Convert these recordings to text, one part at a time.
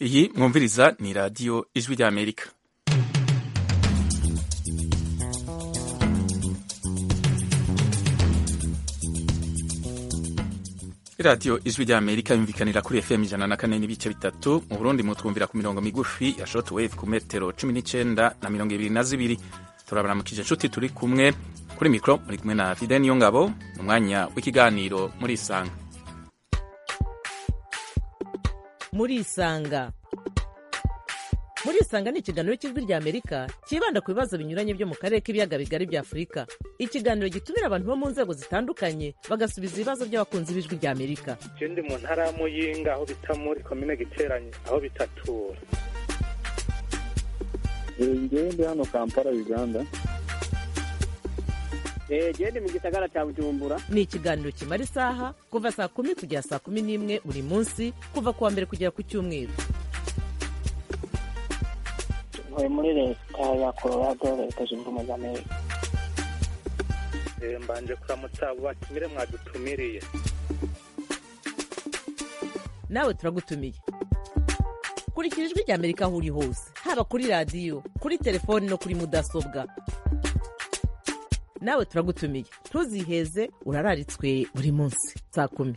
Iyi mwumviriza ni radiyo ijwi ry'Amerika. Radiyo ijwi ry'Amerika yumvikanira kuri FM 104 n'ibice bitatu. Mu Burundi mutwumvira ku mirongo migufi ya shortwave ku metero 19 na 22. Turabaramukije inshuti turi kumwe kuri mikro, muri kumwe na Fidel Niyongabo mu mwanya w'ikiganiro muri Isanga. Muri Isanga ni ikiganiro cy'ijwi ry'Amerika kibanda ku bibazo binyuranye byo mu karere k'ibiyaga bigari bya Afurika. Ikiganiro gitumira abantu bo mu nzego zitandukanye bagasubiza ibibazo by'abakunzi b'ijwi ry'Amerika. Je ndi mu ntara ya Muyinga aho bita muri commune Giteranye aho bitatura. Ngewe ndi hano Kampala, Uganda. Gende mu gisagara cya Bujumbura. Ni ikiganiro kimara isaha kuva saa 10 kugera saa 11 buri munsi, kuva kuwa mbere kugera ku cyumweru. Muri leta ya Colorado, leta zunze ubumwe za Amerika. Mbanje kuramutsa batumire mwadutumiriye. Nawe turagutumiye. Kurikira ijwi ry'Amerika aho uri hose, haba kuri radiyo, kuri telefoni no kuri mudasobwa. Nawe turagutumiye, ntuziheze, urararitswe buri munsi saa 10.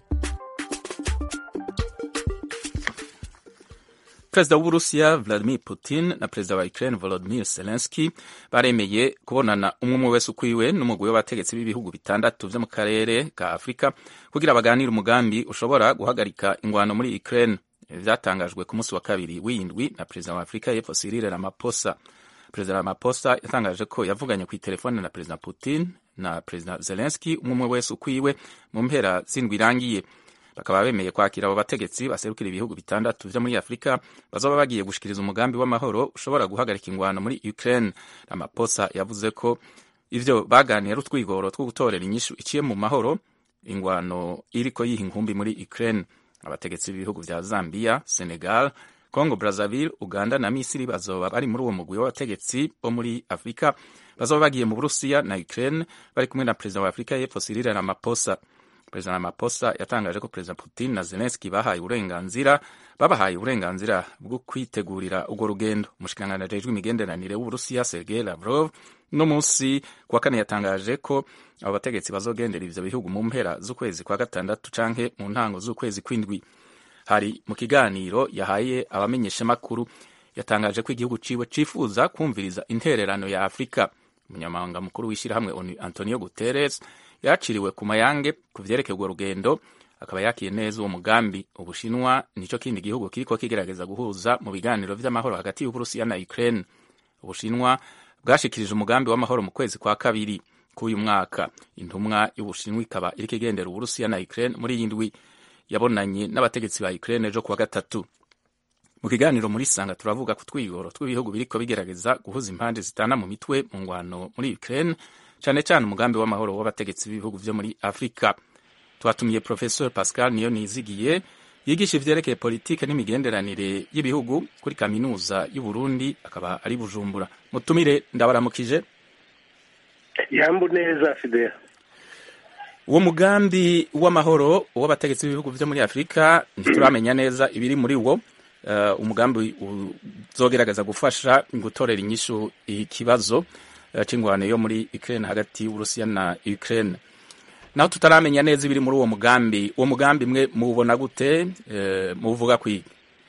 Perezida w'Uburusiya Vladimir Putin na perezida wa Ukraine Volodymyr Zelensky baremeye kubonana umwe wese ukwiwe n'umugwi w'abategetsi b'ibihugu bitandatu vyo mu karere ka Afrika kugira baganire umugambi ushobora guhagarika ingwano muri Ukraine. Vyatangajwe ku munsi wa kabiri w'indwi na perezida wa Afrika y'Epfo Cyril Ramaphosa. Perezida Ramaphosa yatangaje ko yavuganye ku telefone na perezida Putin na perezida Zelensky umwe wese ukwiwe mu mpera z'indwi irangiye. Bakaba bemeye kwakira abo bategetsi baserukira ibihugu bitandatu vyo muri Afrika bazoba bagiye gushikiriza umugambi w'amahoro ushobora guhagarika ingwano muri Ukraine. Ramaphosa yavuze ko ivyo baganiye ari utwigoro two gutorera inyishu iciye mu mahoro ingwano iriko yiha inkumbi muri Ukraine. Abategetsi b'ibihugu vya Zambia, Senegal, Congo Brazzaville, Uganda na Misiri bazoba bari muri uwo mugwi w'abategetsi bo muri Afrika bazoba bagiye mu Burusiya na Ukraine bari kumwe na perezida wa Afrika y'Epfo Cyril Ramaphosa. Perezida Ramaphosa yatangaje ko perezida Putin na Zelensky babahaye uburenganzira bwo kwitegurira urwo rugendo. Umushikiranganji ajejwe imigenderanire w'Uburusiya Sergei Lavrov no munsi kuwa kane yatangaje ko abo bategetsi bazogendera ivyo bihugu mu mpera z'ukwezi kwa gatandatu canke mu ntango z'ukwezi kw'indwi. Hari mu kiganiro yahaye abamenyeshamakuru yatangaje ko igihugu ciwe cifuza kumviriza intererano ya Afrika. Umunyamabanga mukuru w'ishirahamwe ONU Antonio Guterres yaciriwe ku mayange ku vyerekeye urwo rugendo, akaba yakiye neza uwo mugambi. Ubushinwa nico kindi gihugu kiriko kigerageza guhuza mu biganiro vy'amahoro hagati y'Uburusiya na Ukraine. Ubushinwa bwashikirije umugambi w'amahoro mu kwezi kwa kabiri k'uyu mwaka. Intumwa y'Ubushinwa ikaba iriko igendera Uburusiya na Ukraine muri iyi ndwi yabonanye n'abategetsi ba Ukraine ejo kuwa gatatu. Mu kiganiro muri Sanga turavuga ku twigoro tw'ibihugu biriko bigerageza guhuza impande zitana mu mitwe mu ngwano muri Ukraine, cyane cyane umugambi w'amahoro w'abategetsi b'ibihugu vyo muri Afrika. Twatumiye Professor Pascal Niyonizigiye yigisha ivyerekeye politike n'imigenderanire y'ibihugu kuri kaminuza y'u Burundi, akaba ari Bujumbura. Mutumire ndabaramukije. Yambu neza Fidel. Uwo mugambi w'amahoro w'abategetsi b'ibihugu vyo muri Afrika ntituramenya neza ibiri muri wo. Umugambi uzogerageza gufasha gutorera inyishu ikibazo c'ingwano yo muri Ukraine hagati y'Uburusiya na Ukraine. Naho tutaramenya neza ibiri muri uwo mugambi mwe mubona gute, muvuga kwi?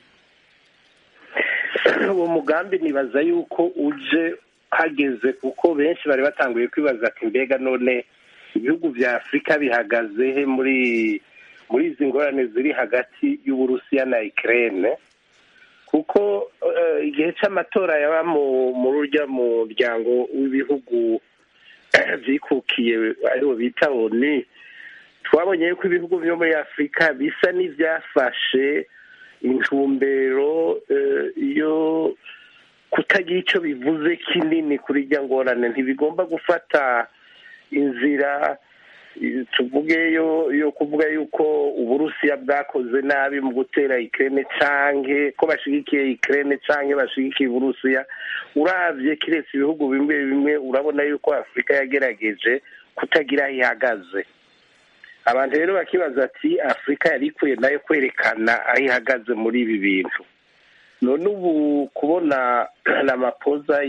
Uwo mugambi nibaza yuko uje hageze kuko benshi bari batanguye kwibaza ati mbega none ibihugu vya Afrika bihagaze he muri izi ngorane ziri hagati y'Uburusiya na Ukraine, kuko igihe c'amatora yaba mu rurya muryango w'ibihugu vyikukiye ariwo bita ONU, twabonye yuko ibihugu vyo muri Afrika bisa n'ivyafashe intumbero yo kutagira ico bivuze kinini kuri irya ngorane. Ntibigomba gufata inzira tuvuge yo kuvuga yuko Uburusiya bwakoze nabi mu gutera Ukraine canke ko bashigikiye Ukraine canke bashigikiye Uburusiya. Uravye kiretse ibihugu bimwe bimwe urabona yuko Afrika yagerageje kutagira ihagaze. Abantu rero bakibaza ati Afrika yari ikwiye nayo kwerekana aho ihagaze muri ibi bintu. none ubu kubona Ramaphosa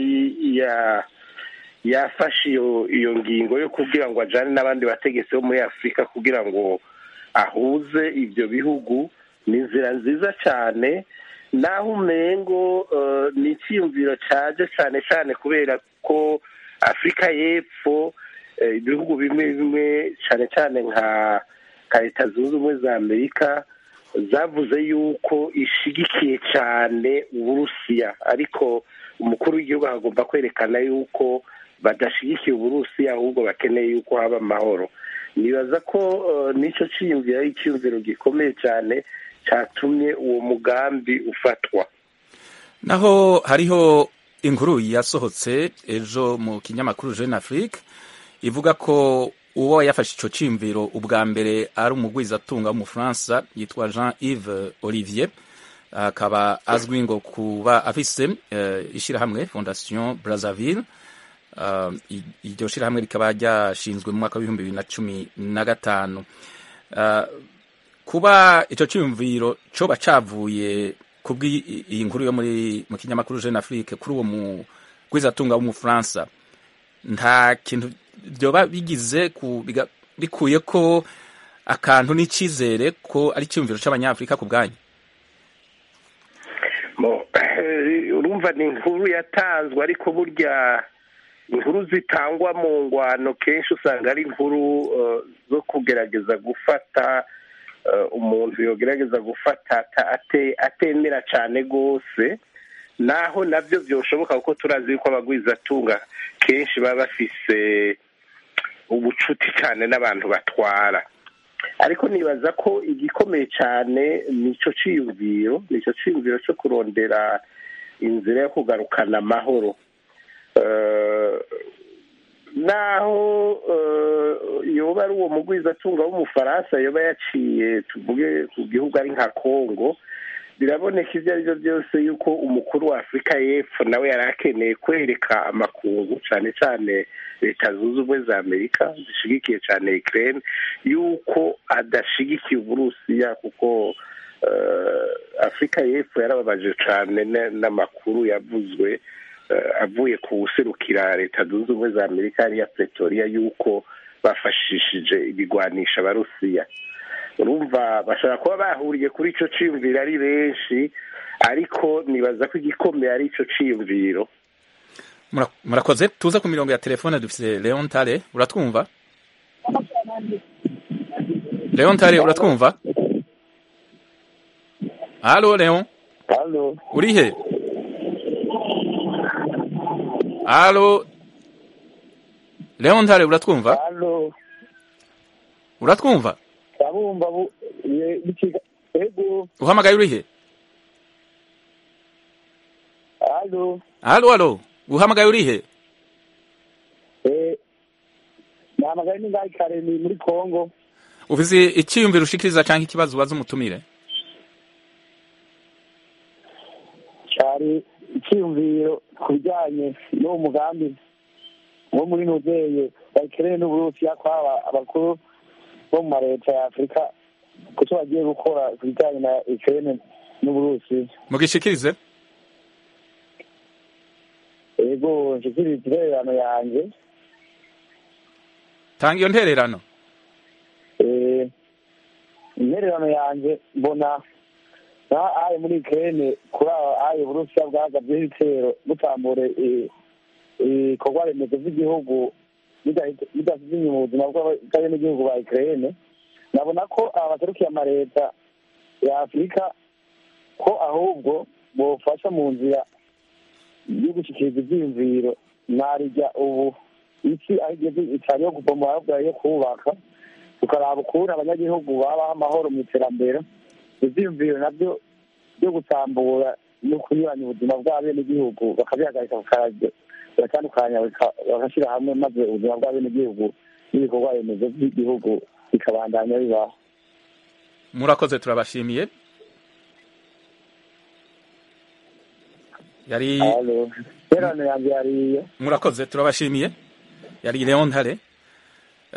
yafashe iyo ngingo yo kugira ngo ajane n'abandi bategetsi bo muri Afurika kugira ngo ahuze ibyo bihugu ni inzira nziza cyane, naho umengo ni icyiyumviro cyaje cyane cyane kubera ko Afurika y'Epfo ibihugu bimwe bimwe cyane cyane nka Leta Zunze Ubumwe za Amerika zavuze yuko ishigikiye cyane Uburusiya, ariko umukuru w'igihugu agomba kwerekana yuko badashigikiye Uburusiya ahubwo bakeneye yuko haba amahoro. Nibaza ko n'icyo cyiyumviro ari icyiyumviro gikomeye cyane cyatumye uwo mugambi ufatwa. Naho hariho inkuru yasohotse ejo mu kinyamakuru Jeune Afrique ivuga ko uwo yafashe ico ciyumviro ubwa mbere ari umugwizatunga w'umufaransa yitwa Jean-Yves Olivier, akaba azwi ngo kuba afise ishirahamwe Fondation Brazzaville. Iryo shirahamwe rikaba ryashinzwe mu mwaka wa 2015. Kuba ico ciyumviro coba cavuye kubw'iyi nkuru yo mu kinyamakuru Jeune Afrique kuri uwo mugwizatunga w'umufaransa, nta kintu byoba bigize bikuye ko akantu n'icizere ko ari icyumviro cy'abanyafurika ku bwanyu? Urumva ni inkuru yatanzwe, ariko burya inkuru zitangwa mu ngwano kenshi usanga ari inkuru zo kugerageza gufata umuntu yogerageza gufata atemera cyane rwose, naho nabyo byoshoboka kuko turazi ko abagwizatunga kenshi baba bafise ubucuti cyane n'abantu batwara. Ariko nibaza ko igikomeye cyane nico ciyumviro cyo kurondera inzira yo kugarukana amahoro, naho yoba ari uwo mugwizatunga w'umufaransa yoba yaciye tuvuge ku gihugu ari nka Kongo, biraboneka ibyo ari byo byose yuko umukuru wa Afurika y'Epfo nawe yari akeneye kwereka amakungu cyane cyane Leta Zunze Ubumwe za Amerika zishigikiye cyane Ukraine yuko adashigikiye Uburusiya, kuko Afurika y'Epfo yarababaje cyane n'amakuru yavuzwe avuye ku userukira Leta Zunze Ubumwe za Amerika ya Pretoria yuko bafashishije ibigwanisha Abarusiya. Urumva bashobora kuba bahuriye kuri ico ciyumviro ari benshi, ariko nibaza ko igikomeye ari ico ciyumviro. Murakoze. Tuza ku mirongo ya telefone dufise Leon Tare, uratwumva? Leon Tare, uratwumva? Allo Leon? Allo. Urihe? Allo Leon Tare, uratwumva? Allo. Uratwumva? Abumva ego. Uhamagaye urihe? Allo. Uhamagaye urihe? Nahamagaye ni ngaho Karemi muri Kongo. Ufise icyiyumviro ushikiriza canke ikibazo ubaza umutumire? Cyari icyiyumviro ku bijyanye n'uwo mugambi wo muri Nuzeye Ukraine n'Uburusiya kwaba abakuru bo mu mareta ya Afurika kuko bagiye gukora ku bijyanye na Ukraine n'Uburusiya. Mugishikirize? Ego, nshikiriza intererano yanjye. Tanga iyo ntererano. Intererano yanjye mbona aye muri Ukraine kuri aye Uburusiya bwagabye ibitero butambure ibikorwa remezo by'igihugu bidasize inyuma ubuzima bw'abenegihugu ba Ukraine. Nabona ko abaserukiye amareta ya Afurika ko ahubwo bofasha mu nzira yo gushyikiriza ibyiyumviro narijya ubu isi aho igeze itari yo gupomora ahubwo yo kubaka, tukaraba ukuntu abanyagihugu babaho amahoro mu iterambere. Ibyiyumviro nabyo byo gutambura no kunyuranya ubuzima bw'abenegihugu bakabihagarika bagatandukanya bagashyira hamwe, maze ubuzima bw'abenegihugu n'ibikorwa remezo by'igihugu bikabandanya bibaho. Murakoze, turabashimiye. Yari murakoze, turabashimiye. Yari Leon Ntare.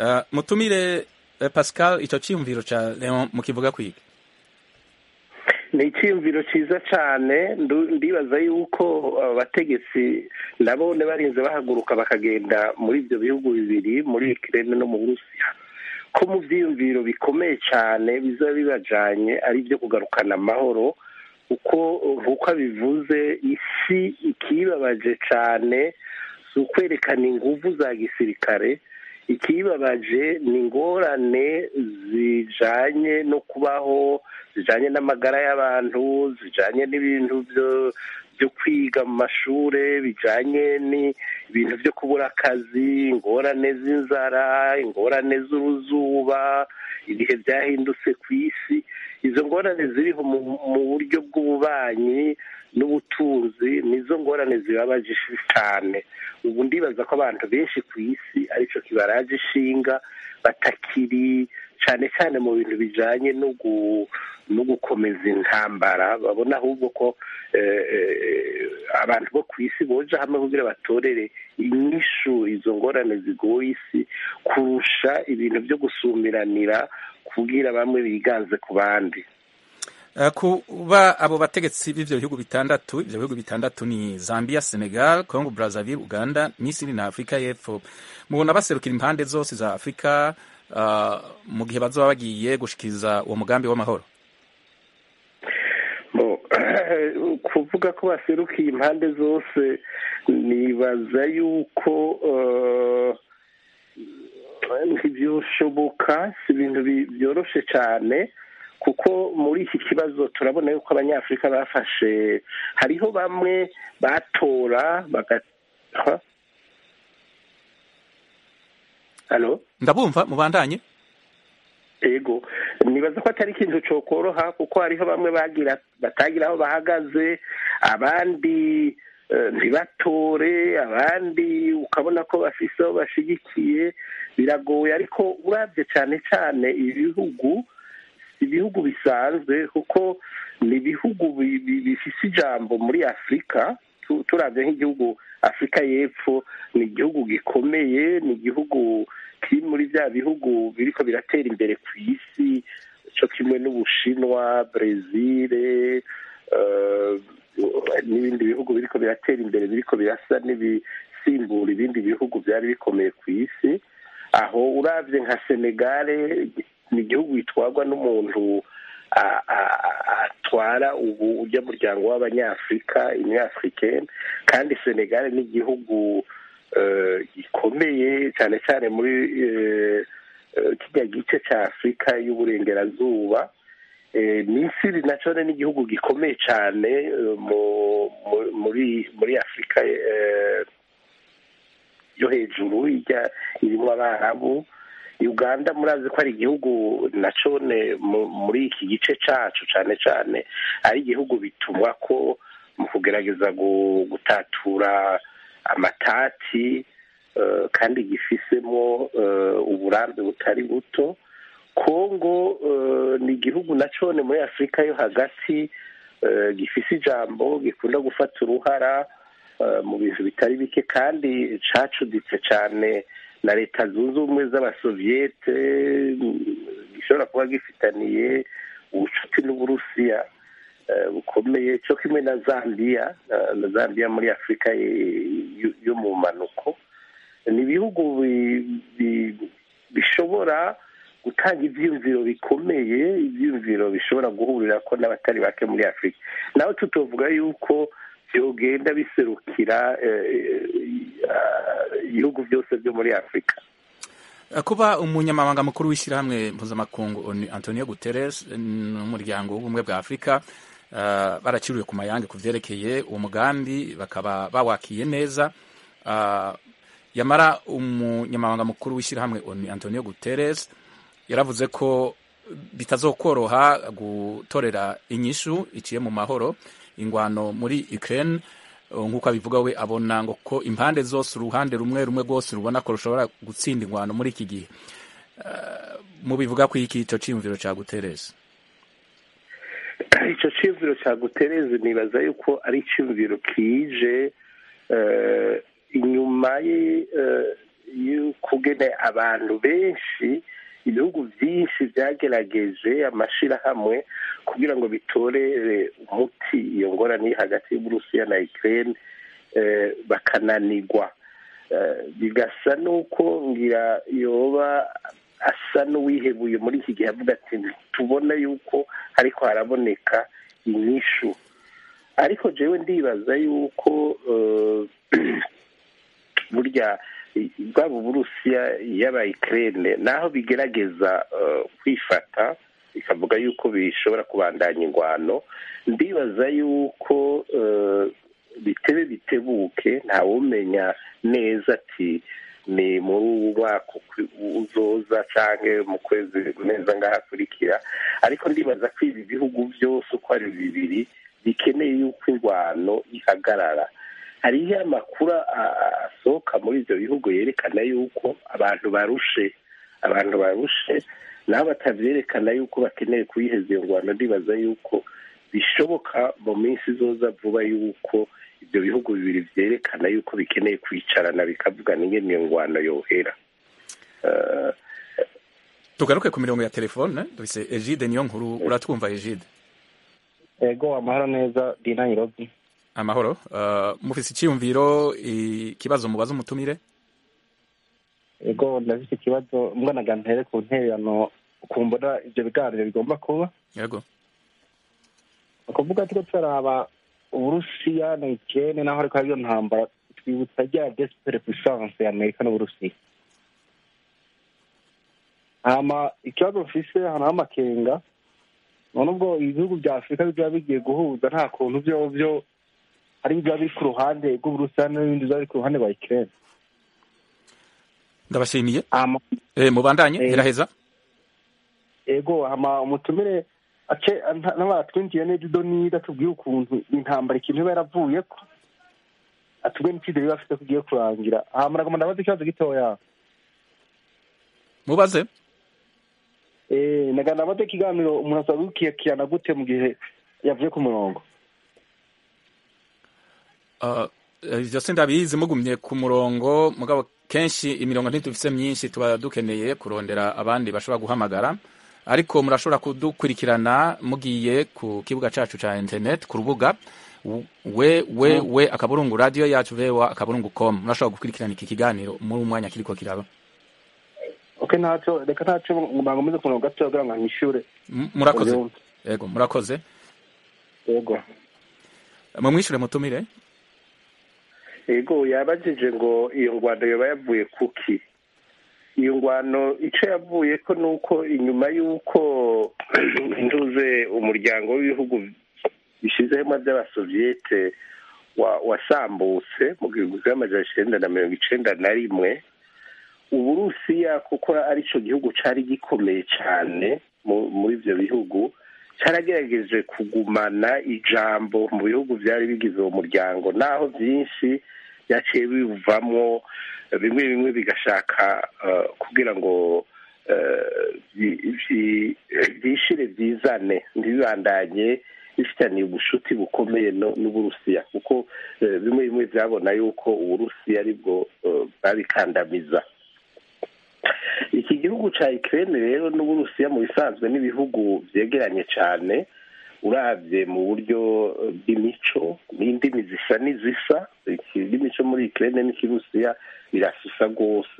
Mutumire Pascal, ico ciyumviro ca Leon mukivuga kwiga? ni icyiyumviro cyiza cyane ndibaza yuko abategetsi nabone barinze bahaguruka bakagenda muri ibyo bihugu bibiri muri Ukraine no mu Burusiya ko mu byiyumviro bikomeye cyane bizaba bibajanye ari ibyo kugarukana amahoro kuko nk'uko abivuze isi ikibabaje cyane si ukwerekana ingufu za gisirikare ikibabaje ni ingorane zijanye no kubaho zijanye n'amagara y'abantu zijanye n'ibintu byo kwiga mu mashure bijanye n'ibintu byo kubura akazi ingorane z'inzara ingorane z'uruzuba ibihe byahindutse ku isi izo ngorane ziriho mu buryo bw'ububanyi n'ubutunzi nizo ngorane zibabaje cyane ubu ndibaza ko abantu benshi ku isi aricyo kibaraje ishinga batakiri cyane cyane mu bintu bijanye no gukomeza intambara babona ahubwo ko abantu bo ku isi boja hamwe kugira batorere inyishu izo ngorane zigoye isi kurusha ibintu byo gusumiranira kugira bamwe biganze ku bandi kuba abo bategetsi b'ivyo bihugu bitandatu ivyo bihugu bitandatu ni Zambia, Senegal, Congo Brazzaville, Uganda, Misiri na Afrika y'Epfo mubona baserukira impande zose za Afrika mu gihe bazoba bagiye gushikiriza uwo mugambi w'amahoro kuvuga ko baserukiye impande zose nibaza yuko ntibyoshoboka si ibintu byoroshe cyane kuko muri iki kibazo turabona yuko abanyafurika bafashe hariho bamwe batora halo ndabumva mubandanye ego nibaza ko atari ikintu cokoroha kuko hariho bamwe batagira aho bahagaze abandi ntibatore abandi ukabona ko bafise aho bashigikiye biragoye ariko urabye cyane cyane ibihugu bisanzwe kuko ni ibihugu bifise ijambo muri Afurika turabye nk'igihugu Afurika y'Epfo ni igihugu gikomeye ni igihugu kiri muri bya bihugu biriko biratera imbere ku isi cyo kimwe n'Ubushinwa Brezil n'ibindi bihugu biriko biratera imbere biriko birasa n'ibisimbura ibindi bihugu byari bikomeye ku isi aho uravye nka Senegal ni igihugu gitwarwa n'umuntu atwara ubu ujya muryango w'abanyafurika Union-Africaine kandi Senegal ni igihugu gikomeye cyane cyane muri kijya gice cya Afurika y'uburengerazuba Misiri nacyo ni igihugu gikomeye cyane muri Afurika yo hejuru irimo Abarabu Uganda murazi ko ari igihugu nacyo muri iki gice cyacu cyane cyane ari igihugu bitumwa ko mu kugerageza gutatura amatati kandi gifisemo uburambe butari buto Kongo ni igihugu nacyo muri Afurika yo hagati gifise ijambo gikunda gufata uruhara mu bintu bitari bike kandi cacuditse cyane na leta zunze ubumwe z'abasoviyete gishobora kuba gifitaniye ubucuti n'Uburusiya bukomeye cyo kimwe na Zambia muri Afurika yo mu manuko ni ibihugu bishobora gutanga ibyiyumviro bikomeye ibyiyumviro bishobora guhurira ko n'abatari bake muri Afurika nawe tutovuga yuko byogenda biserukira ibihugu byose byo muri Afurika kuba umunyamabanga mukuru w'ishyirahamwe mpuzamakungu Antonio Guterres n'umuryango w'ubumwe bwa Afurika baraciriwe ku mayange ku vyerekeye uwo mugambi bakaba bawakiye neza yamara umunyamabanga mukuru w'ishyirahamwe Antonio Guterres yaravuze ko bitazokoroha gutorera inyishu iciye mu mahoro ingwano muri Ukraine nk'uko abivuga we abona ngo ko impande zose uruhande rumwe rwose rubona ko rushobora gutsinda ingwano muri iki gihe mu bivuga ko iki ico ciyumviro ca Guterres ico ciyumviro ca Guterres nibaza yuko ari iciyumviro kije inyuma y'ukugene abantu benshi ibihugu byinshi byagerageje amashirahamwe kugira ngo bitorere umuti iyo ngorane hagati y'Uburusiya na Ukraine bakananirwa, bigasa n'uko ngira yoba asa n'uwihebuye muri iki gihe avuga ati tubona yuko ariko haraboneka inyishu. Ariko jewe ndibaza yuko burya bwaba Uburusiya yaba Ukraine naho bigerageza kwifata bikavuga yuko bishobora kubandanya ingwano, ndibaza yuko bitebe bitebuke ntawumenya neza ati ni muri ubu mwaka uzoza canke mu kwezi neza ngahakurikira, ariko ndibaza ko ibi bihugu byose uko ari bibiri bikeneye yuko ingwano ihagarara. Hariho amakuru asohoka muri ivyo bihugu yerekana yuko abantu barushe naho batavyerekana yuko bakeneye kuyiheza iyo ngwano. Ndibaza yuko bishoboka mu minsi izoza vuba yuko ibyo bihugu bibiri vyerekana yuko bikeneye kwicarana bikavugana ingene iyo ngwano yohera. Tugaruke ku mirongo ya telefone dufise Egide Niyonkuru. Uratwumva Egide? Ego, amahoro neza di Nairobi. Amahoro. Mufise icyumviro, ikibazo mubaza umutumire? Ego, ndafise ikibazo mbona ntere ku ntererano kumbona ivyo biganiro bigomba kuba. Yego. Ukuvuga tuko turaba Uburusiya na Ukraine naho ariko ariyo ntambara twibutsa rya desperate puissance ya Amerika n'Uburusiya. Ikibazo mfise hano amakenga none ubwo ibihugu bya Afurika biba bigiye guhuza nta kuntu byo ari biba biri ku ruhande rw'Uburusiya n'ibindi biba biri ku ruhande rwa Ukraine. Ndabashimiye. Mubandanye iraheza. Ego, umutumire ace n'abatwinjiye neza idonida tubwiye ukuntu intambara ikintu iba yaravuyeko atubwiye n'ikindi biba afite kugiye kurangira. Muragomba ndabaza ikibazo gitoya. Mubaze. Nagana bate ikiganiro umuntu asaba gukiyakirana gute mu gihe yavuye ku murongo? Ivyo sindabizi mugumye ku murongo, mugabo kenshi imirongo ntitufise myinshi, tuba dukeneye kurondera abandi bashobora guhamagara, ariko murashobora kudukurikirana mugiye ku kibuga cacu ca internet ku rubuga we akaburungu radio yacu vewa.com. Murashobora gukurikirana iki kiganiro muri umwanya kiriko kiraba. Okay, reka ntaco ngomeze ku murongo gato kugira ngo nishure. Murakoze. Yego, murakoze. Yego. Mumwishure mutumire. Ego, yabajije ngo iyo ngwano yoba yavuye kuki. Iyo ngwano ico yavuye ko nuko inyuma yuko ntuze umuryango w'ibihugu bishizemo by'abasoviete wasambutse mu 1991, Uburusiya kuko arico gihugu cari gikomeye cyane muri ivyo bihugu caragerageje kugumana ijambo mu bihugu byari bigize uwo muryango, naho byinshi byaciye bivamwo bimwe bigashaka kugira ngo byishire byizane ntibibandanye bifitaniye ubushuti bukomeye n'Uburusiya, kuko bimwe byabona yuko Uburusiya aribwo babikandamiza. Iki gihugu ca Ukraine rero n'Uburusiya mu bisanzwe n'ibihugu vyegeranye cyane, uravye mu buryo bw'imico n'indimi zisa n'izisa. Imico muri Ukraine n'ikirusiya birasusa rwose.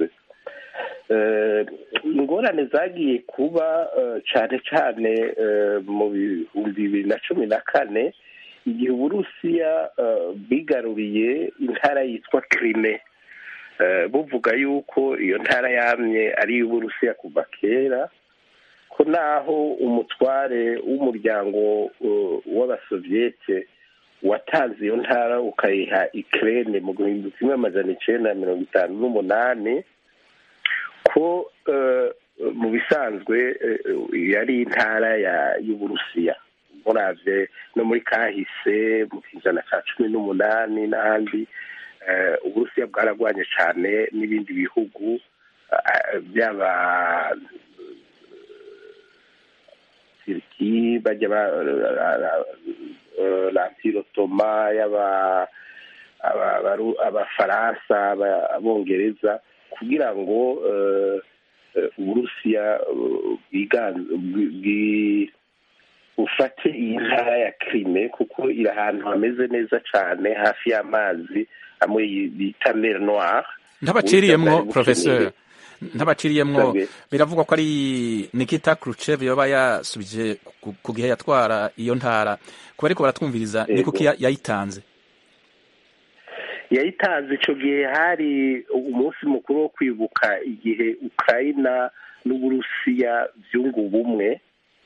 Ingorane zagiye kuba cane cane mu 2014 igihe Uburusiya bwigaruriye intara yitwa Crimea, buvuga yuko iyo ntara yamye ari iy'Uburusiya kuva kera, ko naho umutware w'umuryango w'abasoviete watanze iyo ntara ukayiha Ukraine mu 1958, ko mu bisanzwe yari intara y'Uburusiya. Muravye no muri kahise mu kijana ca 18 n'ahandi, Uburusiya bwaragwanye cyane n'ibindi bihugu byaba Turki, bajya l'Empire Ottoman, abafaransa, abongereza, kugira ngo uburusiya bufate iyi ntara ya Crimea kuko iri ahantu hameze neza cyane hafi y'amazi amwe bita mer noire. Ntabaciriyemwo professeur, ntabaciriyemwo biravugwa ko ari Nikita Khrushchev yoba yasubije ku gihe yatwara iyo ntara, kuba ariko baratwumviriza ni kuki yayitanze. Yayitanze icyo gihe hari umunsi mukuru wo kwibuka igihe Ukraina n'Uburusiya byunga ubumwe,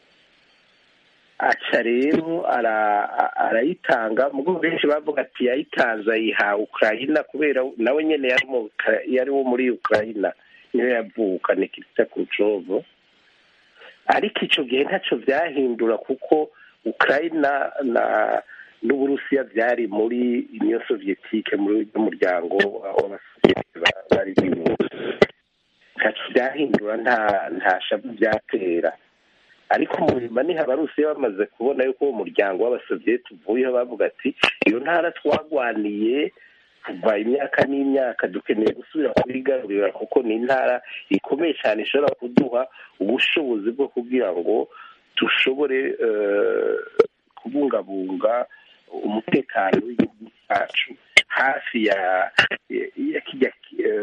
aca rero arayitanga. Mugo benshi bavuga ati yayitanze ayiha Ukraina kubera nawe nyene yari wo muri Ukraina niyo yavuka Nikita Khrushchev, ariko icyo gihe ntacyo byahindura kuko Ukraina n'Uburusiya byari muri Union Soviétique, muri umuryango w'Abasoviyeti bari ntacyo byahindura, nta shabu byatera. Ariko mu nyuma niho Abarusiya bamaze kubona yuko uwo muryango w'Abasoviyeti uvuyeho, bavuga ati iyo ntara twagwaniye kuva imyaka n'imyaka dukeneye gusubira kuyigarurira kuko ni intara ikomeye cyane ishobora kuduha ubushobozi bwo kugira ngo dushobore kubungabunga umutekano w'igihugu cyacu hafi ya kijya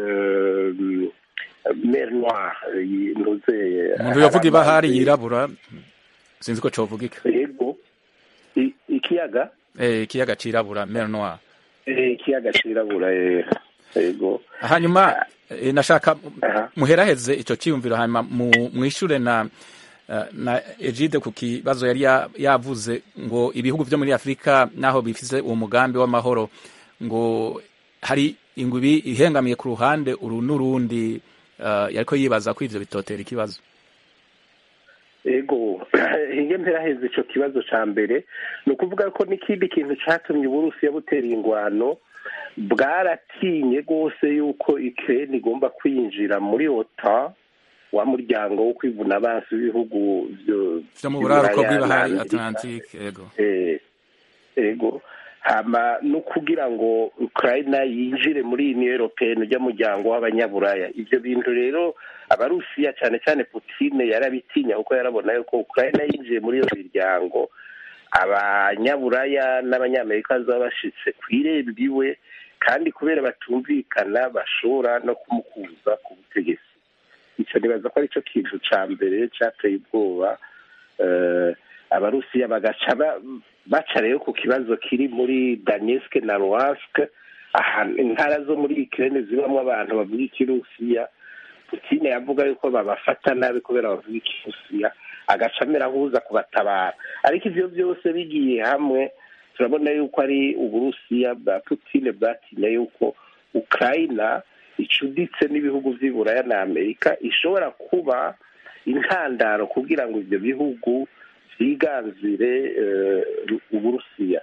mer noire inoze. Umuntu yavuga ibahari yirabura sinzi ko covugika. Yego ikiyaga ikiyaga cirabura mer noire. Ikiyaga cirabura yego. Hanyuma nashaka muheraheze ico ciyumviro hanyuma mwishure na Egide ku kibazo yari yavuze ngo ibihugu byo muri Afrika naho bifise uwo mugambi w'amahoro ngo hari ingwibi ihengamiye ku ruhande uru n'urundi, yariko yibaza ko ivyo bitotera ikibazo. Ego hinge mperaheze ico kibazo ca mbere ni ukuvuga ko n'ikindi kintu catumye Uburusiya butera ingwano, bwaratinye rwose yuko Ukraine igomba kwinjira muri OTAN, wa muryango wo kwivuna abansi w'ibihugu vyo mu buraruko bw'ibahari Atlantique. Ego hama no kugira ngo Ukraine yinjire muri Union Européenne ujya muryango w'abanyaburaya. Ivyo bintu rero Abarusiya cyane cyane Putin yarabitinya kuko yarabona yuko Ukraine yinjiye muri iyo miryango abanyaburaya n'abanyamerika zabashitse kwirebiwe, kandi kubera batumvikana bashobora no kumukuza ku butegetsi. Icyo nibaza ko aricyo kintu ca mbere cateye ubwoba Abarusiya, bagaca baca rero ku kibazo kiri muri Donetsk na Luhansk, intara zo muri Ukraine zibamwo abantu bavuga ikirusiya. Putin yavuga yuko babafata nabi kubera bavuga ikirusiya, agaca amera ahuza kubatabara. Ariko ivyo byose bigiye hamwe turabona yuko ari Uburusiya bwa Putin bwatinya yuko Ukraina icuditse n'ibihugu vy'i Buraya na Amerika ishobora kuba intandaro kugira ngo ivyo bihugu vyiganzire Uburusiya.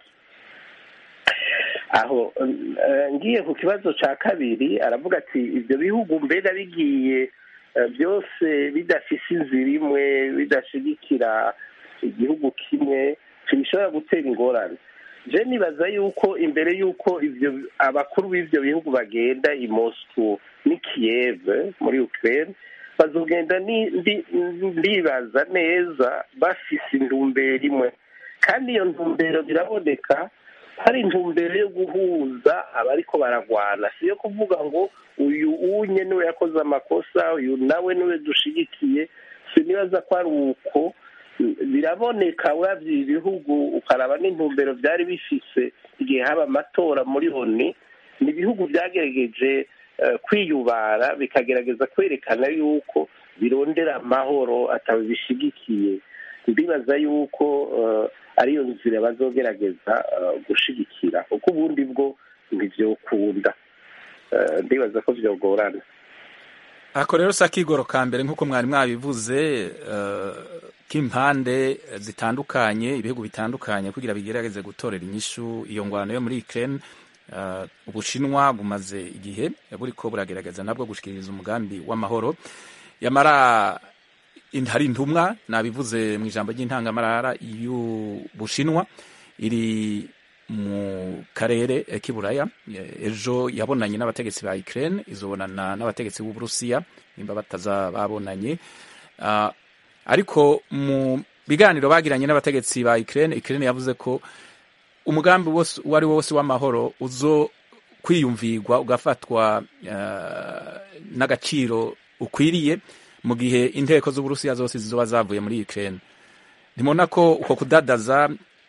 Aho ngiye ku kibazo ca kabiri, aravuga ati ivyo bihugu mbega bigiye byose bidafise inzira imwe, bidashigikira igihugu kimwe, bishobora gutera ingorane. Je nibaza yuko imbere yuko ivyo abakuru b'ivyo bihugu bagenda i Moscow ni Kiev muri Ukraine, bazogenda ndibaza neza bafise intumbero imwe, kandi iyo ntumbero biraboneka hari intumbero yo guhuza abariko baragwana, siyo kuvuga ngo uyu unye niwe yakoze amakosa, uyu nawe niwe dushigikiye. Sinibaza ko ari uko. Biraboneka wavye ibihugu ukaraba n'intumbero byari bifise igihe haba amatora muri ONU, ni ibihugu byagerageje kwiyubara bikagerageza kwerekana yuko birondera amahoro atawe bishigikiye. Ndibaza yuko ariyo nzira bazogerageza gushigikira, kuko ubundi bwo ntivyokunda. Ndibaza ko vyogorana. Ako rero sakigoro ka mbere nk'uko mwari mwabivuze, k'impande zitandukanye, ibihugu bitandukanye kugira bigerageze gutorera inyishu iyo ngwano yo muri Ukraine. Ubushinwa bumaze igihe buriko buragerageza nabwo gushikiriza umugambi w'amahoro, yamara hari intumwa nabivuze mu ijambo ry'intangamarara y'Ubushinwa iri mu karere k'iburaya. Ejo yabonanye n'abategetsi ba Ukraine, izobonana n'abategetsi b'Uburusiya nimba bataza babonanye. Ariko mu biganiro bagiranye n'abategetsi ba Ukraine yavuze ko umugambi wose wari wose w'amahoro uzo kwiyumvirwa ugafatwa n'agaciro ukwiriye mu gihe inteko z'Uburusiya zose zizoba zavuye muri Ukraine. Ndimona ko uko kudadaza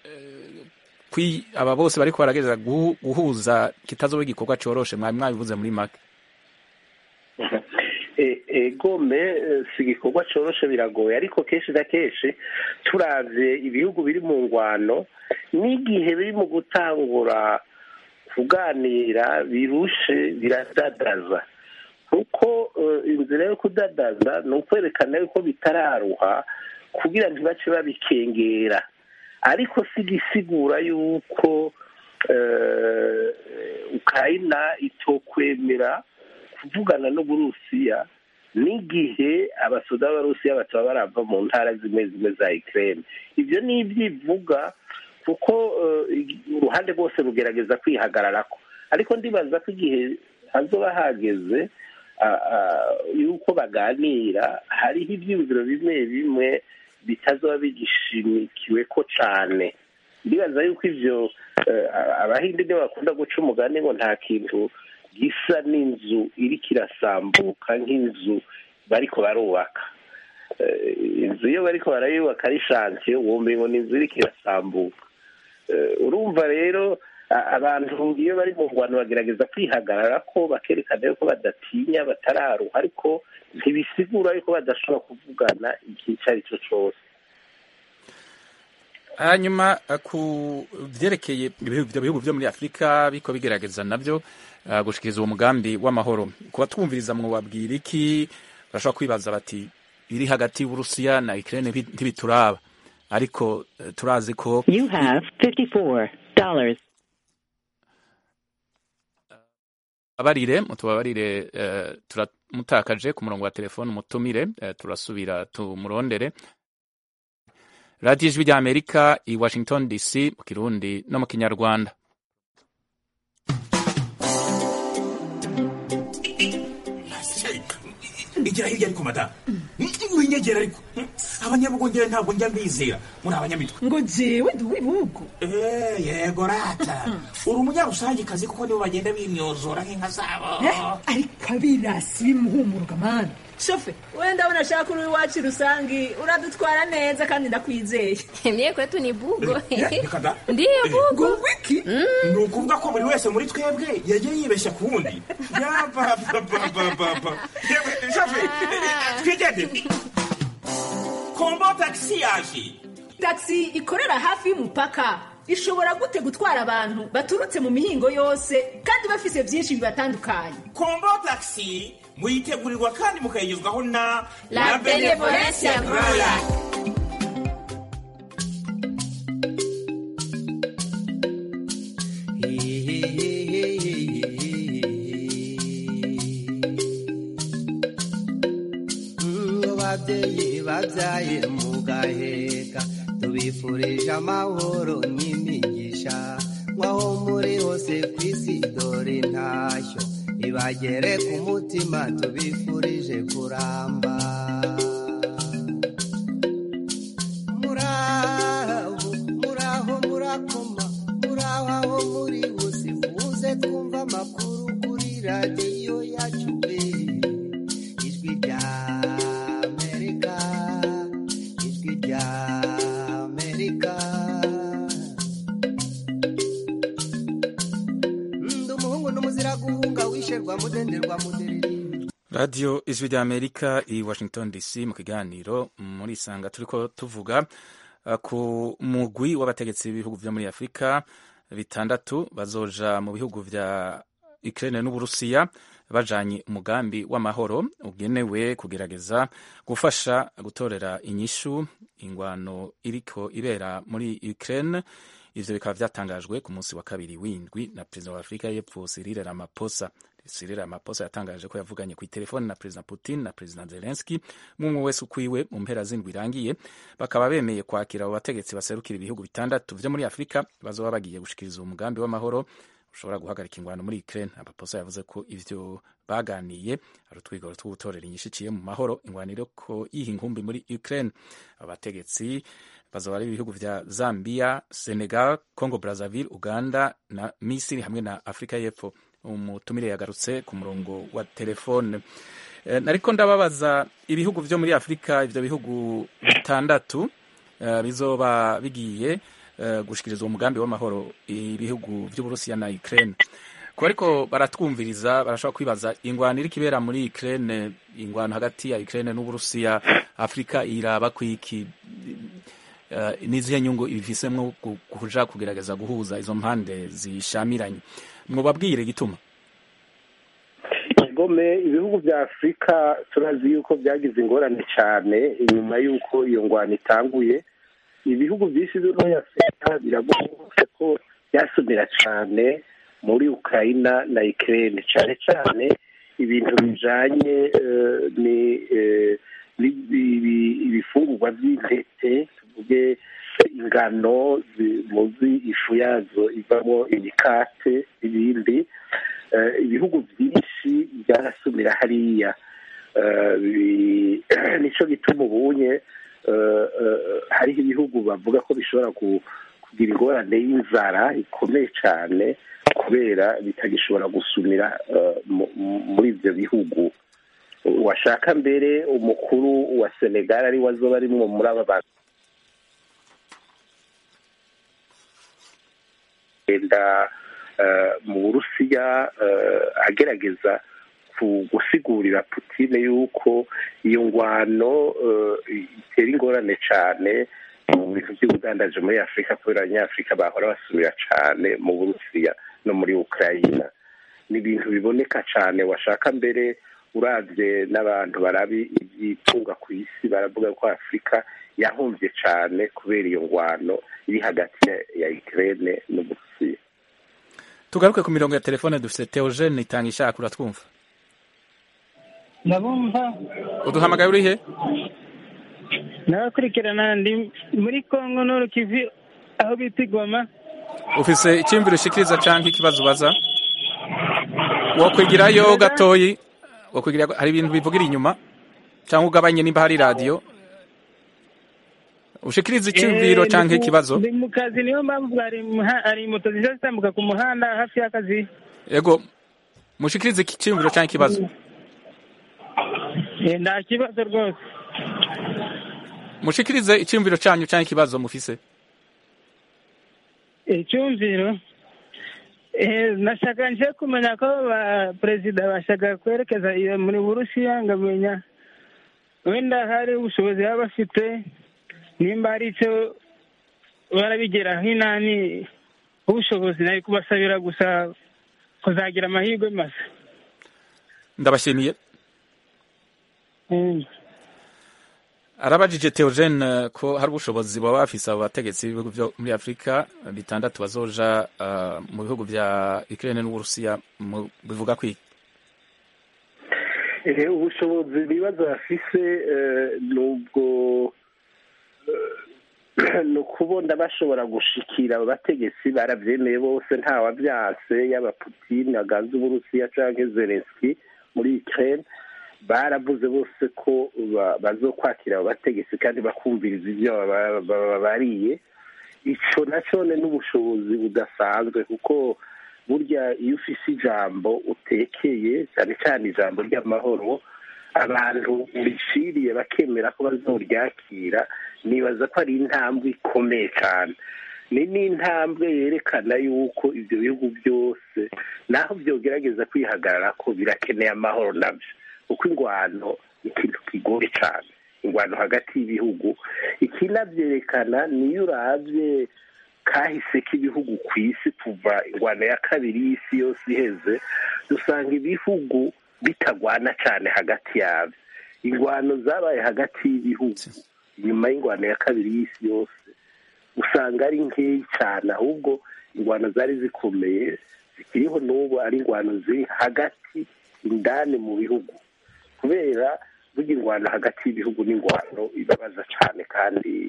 aba bose bariko baragereza guhuza kitazoba igikorwa coroshe, mwabivuze muri make. Egome si igikorwa coroshe, biragoye, ariko kenshi na kenshi turavye ibihugu biri mu ngwano n'igihe biri mu gutangura kuganira birushe biradadaza, kuko inzira yo kudadaza ni ukwerekana yuko bitararuha kugira ntibace babikengera, ariko si gisigura yuko Ukraina itokwemera kuvugana n'Uburusiya n'igihe abasoda b'Abarusiya bataba barava mu ntara zimwe zimwe za Ukraine. Ivyo ni ivyivuga kuko uruhande rwose rugerageza kwihagararako, ariko ndibaza ko igihe hazoba hageze yuko baganira, hariho ivyiyumviro bimwe bimwe bitazoba bigishimikiweko cane. Ndibaza yuko ivyo abahindi nibo bakunda guca umugani ngo nta kintu gisa n'inzu iriko irasambuka nk'inzu bariko barubaka. Inzu iyo bariko barayubaka ari shantiye wumva ngo ni inzu iriko irasambuka. Urumva rero abantu iyo bari mu ngwano bagerageza kwihagarara ko bakerekana yuko badatinya batararuha, ariko ntibisigura yuko badashobora kuvugana igihe icyo ari cyo cyose. Hanyuma ku vyerekeye ibihugu vyo muri Afrika biko bigerageza navyo gushikiriza uwo mugambi w'amahoro, kuba twumviriza mwobabwira iki? Bashobora kwibaza bati iri hagati y'Uburusiya na Ukraine ntibituraba, ariko turazi ko You have $54. Mutubabarire turamutakaje ku murongo wa telefone, umutumire turasubira tumurondere. Radio Ijwi rya Amerika i Washington DC mu Kirundi no mu Kinyarwanda. Igira hirya ariko mata winyegera ariko abanyabugongera ntabwo njya mbizera muri abanyamitwe ngo jewe ndi uw'ibihugu. Yego rata uri umunyarusangikazi kuko nibo bagenda bimyozora nk'inka zabo. Ariko abirasi bimuhumuruka mani shofe wenda ndabona shaka uri iwacu rusangi uradutwara neza kandi ndakwizeye. Mie kwetu ni bugo. Ndiyo bugo. Wiki ni ukuvuga ko buri wese muri twebwe yagiye yibeshya ku wundi. Yapapapapapa shofe twigende kombo taxi yaje. Taxi ikorera hafi y'umupaka ishobora gute gutwara abantu baturutse mu mihingo yose kandi bafise byinshi bibatandukanye. Kombo taxi muyitegurirwa kandi mukayigezwaho na La Benevolencia Royal. Ababyeyi babyaye mugaheka tubifurije amahoro n'imigisha, nk'aho muri hose ku isi dore intashyo ibagere ku mutima tubifurije kuramba. Muraho murakoma, muraho aho muri hose muze twumva amakuru kuri radiyo yacu Ijwi rya Amerika, Ijwi rya Amerika. Umuhungu n'umuzira guhunga wisherwa mudenderwa mudereri. Radio Ijwi rya Amerika i Washington DC mu kiganiro muri Isanga turiko tuvuga ku mugwi w'abategetsi b'ibihugu vyo muri Afrika bitandatu bazoja mu bihugu vya Ukraine n'Uburusiya bajanye umugambi w'amahoro ugenewe kugerageza gufasha gutorera inyishu ingwano iriko ibera muri Ukraine. Ivyo bikaba vyatangajwe ku munsi wa kabiri w'indwi na Perezida wa Afrika y'Epfo Cyril Ramaphosa. Cyril Ramaphosa yatangaje ko yavuganye ku telefone na Perezida Putin na Perezida Zelensky mumwe wese ukwiwe mu mpera z'indwi irangiye, bakaba bemeye kwakira abo bategetsi baserukira ibihugu bitandatu vyo muri Afrika bazoba bagiye gushikiriza umugambi w'amahoro ushobora guhagarika ingwano muri Ukraine. Ramaphosa yavuze ko ivyo baganiye ari utwigoro two gutorera inyishu iciye mu mahoro ingwano iriko yiha inkumbi muri Ukraine. Abategetsi bazoba ari ibihugu vya Zambia, Senegal, Congo Brazzaville, Uganda na Misiri hamwe na Afrika y'Epfo. Umutumire yagarutse ku murongo wa telefone. Nariko ndababaza ibihugu vyo muri Afrika, ivyo bihugu bitandatu bizoba bigiye gushikiriza umugambi w'amahoro ibihugu vy'Uburusiya na Ukraine. Ko ariko baratwumviriza barashobora kwibaza ingwano iri kibera muri Ukraine, ingwano hagati ya Ukraine n'Uburusiya, Afrika iraba kwiki nizihe nyungu ibifisemwo kuja kugerageza guhuza izo mpande zishamiranye. Mwobabwire gituma gome ibihugu vya Afrika turazi yuko vyagize ingorane cyane inyuma yuko iyo ngwano itanguye. Ibihugu byinshi byo muri Afrika biragomba ko byasubira cyane muri Ukraina na Ukraine, cyane cyane ibintu bijanye ibifungurwa by'intete, tuvuge ingano muzi ifu yazo ivamo imikate n'ibindi. Ibihugu byinshi byarasubira hariya, nico gituma ubunye hariho ibihugu bavuga ko bishobora kugira ingorane y'inzara ikomeye cyane kubera bitagishobora gusumira muri ibyo bihugu. Washaka mbere umukuru wa Senegal ari wazoba arimwo muri aba bantu mu Burusiya agerageza gusigurira Putin yuko iyo ngwano itera ingorane cyane mu bintu by'ubudandaje muri Afrika kubera abanyafrika bahora basubira cyane mu Burusiya no muri Ukraina. Ni ibintu biboneka cyane. Washaka mbere uravye n'abantu barabi igitunga ku isi baravuga ko Afrika yahomvye cyane kubera iyo ngwano iri hagati ya Ukraine n'Uburusiya. Tugaruke ku mirongo ya telefone dufite Theogene Itangishaka, uratwumva? Ndabumva. Uduhamagaye uri he? Nakurikirana ndi muri Kongo no Kivu aho bita Goma. Ufise icyumviro ushikiriza canke ikibazo ubaza? Wokwigirayo gatoyi, wokwigira hari ibintu bivugira inyuma cyangwa ugabanye nimba hari radio? Ushikiriza icyumviro canke ikibazo? Ndi mu kazi niyo mpamvu ari moto zizatambuka ku muhanda hafi y'akazi. Yego. Mushikiriza icyumviro canke ikibazo? Nda kibazo rwose. Mushikirize icyumviro cyanyu canke ikibazo mufise? Icyumviro nashaka nje kumenya ko perezida bashaka kwerekeza iyo muri Burusiya, ngamenya wenda hari ubushobozi baba bafite nimba ari icyo barabigeraho inani ubushobozi nari kubasabira gusa kuzagira amahirwe masa. Ndabashimiye. Arabajije Theogene ko hari ubushobozi baba bafise abo bategetsi b'ibihugu byo muri Afrika bitandatu bazoja mu bihugu vya Ukraine n'Uburusiya, bivuga kwiki? Ubushobozi bibaza bafise nubwo no kubona bashobora gushikira abo bategetsi baravyemeye bose, nta wavyase yaba Putin agaze Uburusiya canke Zelensky muri Ukraine. Baravuze bose ko bazokwakira abo bategetsi kandi bakumviriza ivyo babariye. Ico nacone n'ubushobozi budasanzwe, kuko burya iyo ufise ijambo utekeye, cyane cyane ijambo ry'amahoro, abantu urishiriye bakemera ko bazoryakira, nibaza ko ari intambwe ikomeye cyane. Ni n'intambwe yerekana yuko ivyo bihugu byose naho vyogerageza kwihagarara ko birakeneye amahoro navyo, kuko ingwano ikintu kigoye cyane, ingwano hagati y'ibihugu. Ikinavyerekana niyo uravye kahise k'ibihugu ku isi kuva ingwano ya kabiri y'isi yose iheze, dusanga ibihugu bitagwana cyane hagati yavyo. Ingwano zabaye hagati y'ibihugu nyuma y'ingwano ya kabiri y'isi yose usanga ari nkeyi cyane, ahubwo ingwano zari zikomeye zikiriho n'ubu ari ingwano ziri hagati indani mu bihugu, kubera burya ingwano hagati y'ibihugu n'ingwano ibabaza cyane kandi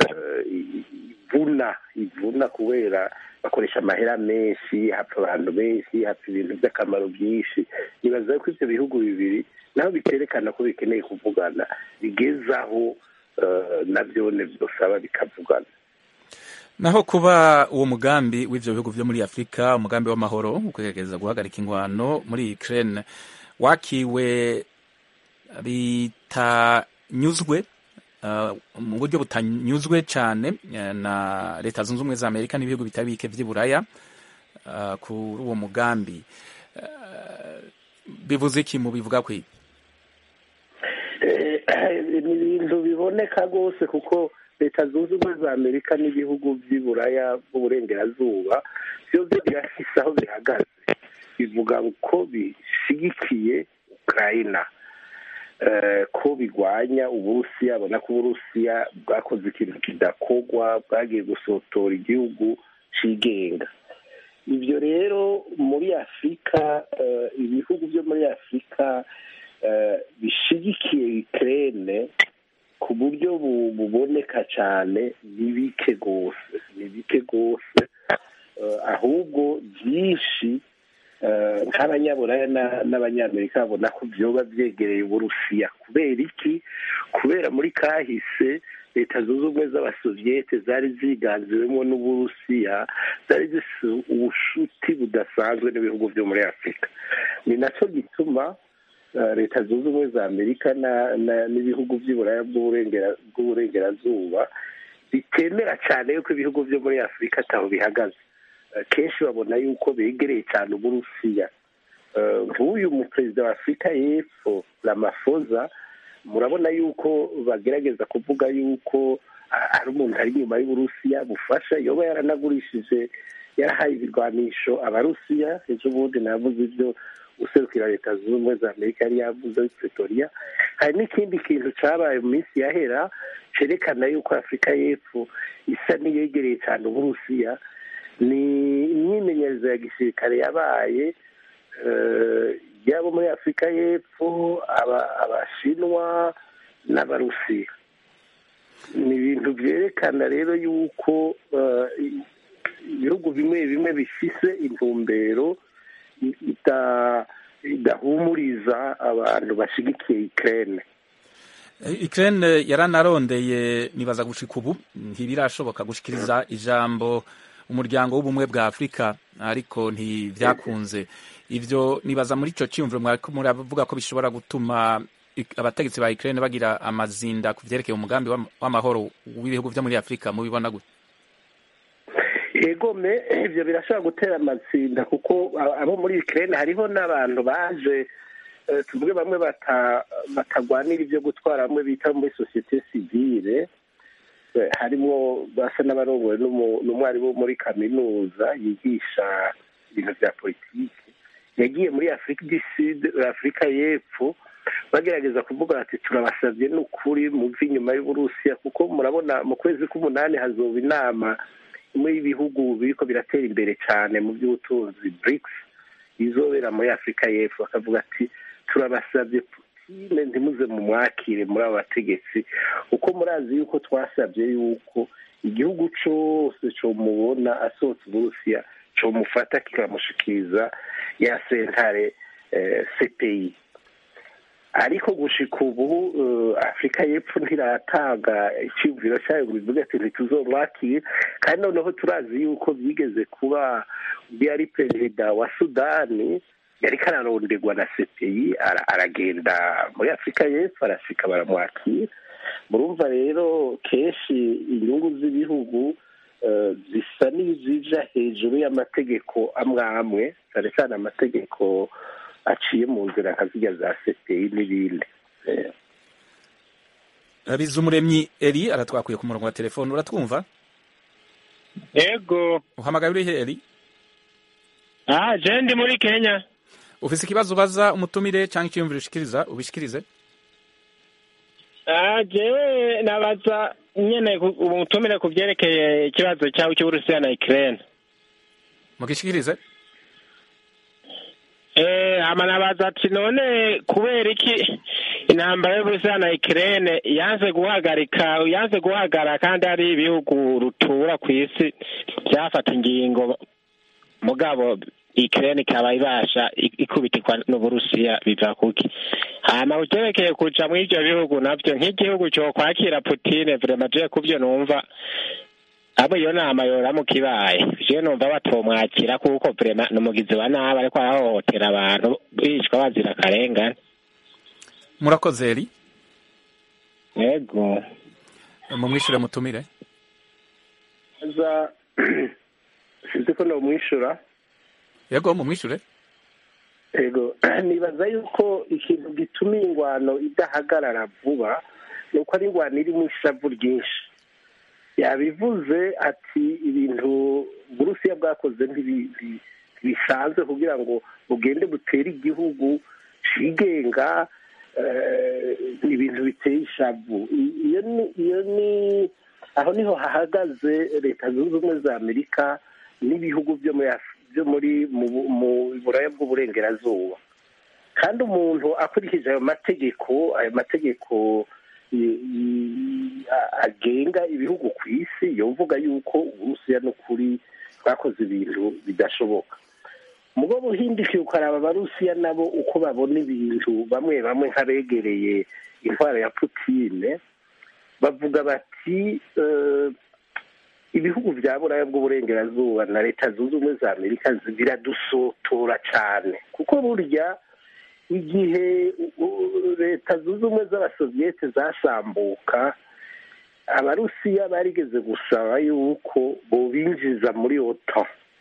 ivuna kubera bakoresha amahera menshi, hapfa abantu benshi, hapfa ibintu by'akamaro byinshi. nibaza ko ibyo bihugu bibiri naho bikerekana ko bikeneye kuvugana bigezaho nabyo byosaba bikavugana. naho kuba uwo mugambi w'ivyo bihugu vyo muri Afrika, umugambi w'amahoro ugerageza guhagarika ingwano muri Ukraine wakiwe bitanyuzwe mu buryo butanyuzwe cyane na leta zunze ubumwe za Amerika n'ibihugu bitari bike vy'Iburaya kuri uwo mugambi, bivuze iki mu bivuga kwi? Ni ibintu biboneka rwose kuko leta zunze ubumwe za Amerika n'ibihugu by'Iburaya bw'uburengerazuba byo birafise aho bihagaze, bivuga ko bishyigikiye Ukraina, ko bigwanya Uburusiya. Abona ko Uburusiya bwakoze ikintu kidakorwa, bwagiye gusotora igihugu cigenga. Ibyo rero muri Afurika, ibihugu byo muri Afurika bishyigikiye Ukraine ku buryo buboneka cyane ni bike rwose, ahubwo byinshi nk'abanyaburaya n'abanyamerika babona ko byoba byegereye Uburusiya. kubera iki? Kubera muri kahise leta zunze ubumwe z'abasoviyete zari ziganziwemo n'Uburusiya, zari zifite ubushuti budasanzwe n'ibihugu byo muri Afurika. ni nacyo gituma leta zunze ubumwe za Amerika n'ibihugu by'Iburaya bw'uburengerazuba bitemera cyane yuko ibihugu byo muri Afurika ataho bihagaze. Kenshi babona yuko begereye cyane Uburusiya. Nk'uyu muperezida wa Afurika y'Epfo Ramaphosa, murabona yuko bagerageza kuvuga yuko ari umuntu ari inyuma y'Uburusiya bufasha, yoba yaranagurishije, yarahaye ibirwanisho Abarusiya. ejo bundi navuze ibyo userukira leta zunze ubumwe za Amerika yari yavuze i Pretoria. hari n'ikindi kintu cyabaye mu minsi yahera cyerekana yuko Afurika y'Epfo isa n'iyegereye cyane Uburusiya. ni imyimenyerezo ya gisirikare yabaye yabo muri Afurika y'Epfo, Abashinwa n'Abarusiya. ni ibintu byerekana rero yuko ibihugu bimwe bimwe bifise intumbero idahumuriza abantu bashigikiye Ukraine. Ukraine yaranarondeye, nibaza gushika ubu ntibirashoboka gushikiriza ijambo umuryango w'ubumwe bwa Afurika, ariko ntivyakunze. Ivyo nibaza muri ico cyumviro mwariko muravuga ko bishobora gutuma abategetsi ba Ukraine bagira amazinda ku vyerekeye umugambi w'amahoro w'ibihugu vyo muri Afurika. mubibona gute? Egome, ivyo birashobora gutera amatsinda kuko abo muri Ukraine hariho n'abantu baje tuvuge bamwe batagwanira ibyo gutwara, bamwe bita muri societe civile. harimo basa n'abarongowe n'umwarimu muri kaminuza yigisha ibintu bya politiki, yagiye muri Afurika du Sud, Afurika y'Epfo, bagerageza kuvuga ati turabasabye n'ukuri muve inyuma y'Uburusiya, kuko murabona mu kwezi k'umunani hazoba inama muri ibihugu biriko biratera imbere cyane mu by'ubutunzi, BRICS, izobera muri Afurika y'Epfo. bakavuga ati turabasabye Putin ntimuze mu mwakire muri abo bategetsi, kuko murazi yuko twasabye yuko igihugu cyose comubona asohotse Uburusiya comufata kikamushikiriza ya sentare CPI. ariko gushika ubu Afurika y'Epfo ntiratanga icyumviro cyayo ngo bivuge ati ntituzomwakire. kandi noneho turazi yuko byigeze kuba yari perezida wa Sudani, yari kararonderwa na CPI, aragenda muri Afurika y'Epfo, arashika baramwakira. murumva rero kenshi inyungu z'ibihugu zisa n'izija hejuru y'amategeko amwe cyane cyane amategeko aciye mu nzira nka zirya za CPI n'ibindi. Bizumuremyi Eli aratwakuye ku murongo wa telefone. uratwumva? Yego. uhamagaye urihe Eli? je ndi muri Kenya. ufise ikibazo ubaza umutumire cyangwa icyiyumviro ubishikirize? jewe nabaza nyene umutumire ku vyerekeye ikibazo cyawe cy'Uburusiya na Ukraine. mugishikirize? Ama nabaza ati none kubera iki intambara y'Uburusiya na Ukraine yanze guhagarara kandi hari ibihugu rutura ku isi byafata ingingo mugabo Ukraine ikaba ibasha ikubitikwa n'Uburusiya biva kuki hama uterekeye kuja muri ivyo bihugu navyo nk'igihugu cyo kwakira Putin vraiment je kubyo numva abo iyo nama yoramu kibaye je numva batomwakira kuko vraiment n'umugizi wa nabi ariko arahohotera abantu bishwa bazira karengane. Murakoze Eli. Yego. Mumwishura mutumire. Sinzi ko nomwishura. Yego mumwishure. Yego nibaza yuko ikintu gituma ingwano idahagarara vuba nuko ari ingwano iri mu ishavu ryinshi. Yabivuze ati ibintu Burusiya bwakoze ntibisanzwe kugira ngo bugende butere igihugu cigenga ibintu biteye ishavu. Iyo ni aho niho hahagaze leta zunze ubumwe za Amerika n'ibihugu byo muri mu buraya bw'uburengerazuba. Kandi umuntu akurikije ayo mategeko agenga ibihugu ku isi yovuga yuko Uburusiya n'ukuri bwakoze ibintu bidashoboka. Mugo buhindukiye ukaraba abarusiya nabo uko babona ibintu bamwe nk'abegereye intwaro ya Putin bavuga bati ibihugu bya buraya bw'uburengerazuba na leta zunze ubumwe za Amerika biradusotora cyane kuko burya igihe leta zunze ubumwe z'abasoviyete zasambuka abarusiya barigeze gusaba yuko bobinjiza muri OTAN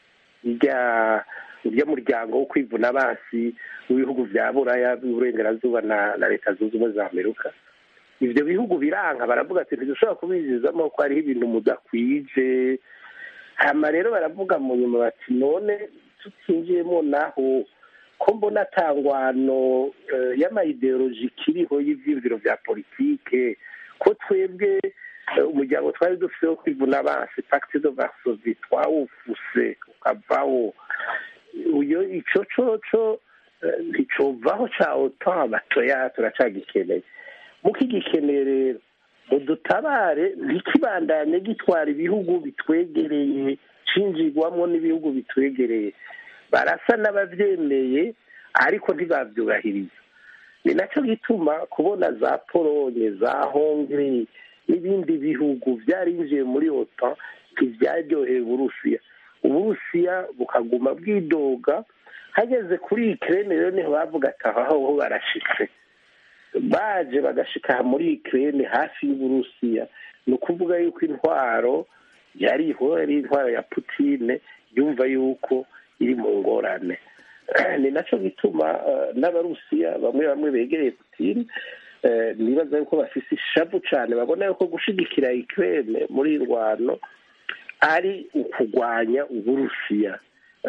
urya muryango wo kwivuna abasi w'ibihugu bya buraya bw'uburengerazuba na leta zunze ubumwe za Amerika. Ivyo bihugu biranka baravuga ati ntidushobora kubinjizamo ko hariho ibintu mudakwije. Hama rero baravuga mu nyuma bati none tutinjiyemo naho ko mbona atangwano y'amayideoloji kiriho y'ivyiyumviro vya politike ko twebwe umuryango twari dufite wo kwivuna abasi Pacte de Varsovie twawufuse ukavaho uyo ico coco nticovaho ca OTAN batoya turacagikeneye mukigikeneye rero mudutabare ntikibandanye gitwara ibihugu bitwegereye cinjirwamwo n'ibihugu bitwegereye barasa n'abavyemeye ariko ntibavyubahiriza. Ni naco gituma kubona za Polonye za Hongrie n'ibindi bihugu vyarinjiye muri OTAN ntivyaryoheye Uburusiya bukaguma bwidoga. Hageze kuri Ukraine rero niho bavuga ati aho barashitse baje bagashika muri Ukraine hafi y'Uburusiya ni ukuvuga yuko intwaro yariho ari intwaro ya Putin yumva yuko iri mu ngorane. Ni naco gituma n'abarusiya bamwe begereye Putin nibaza yuko bafise ishavu cane babona yuko gushigikira Ukraine muri ingwano ari ukugwanya Uburusiya.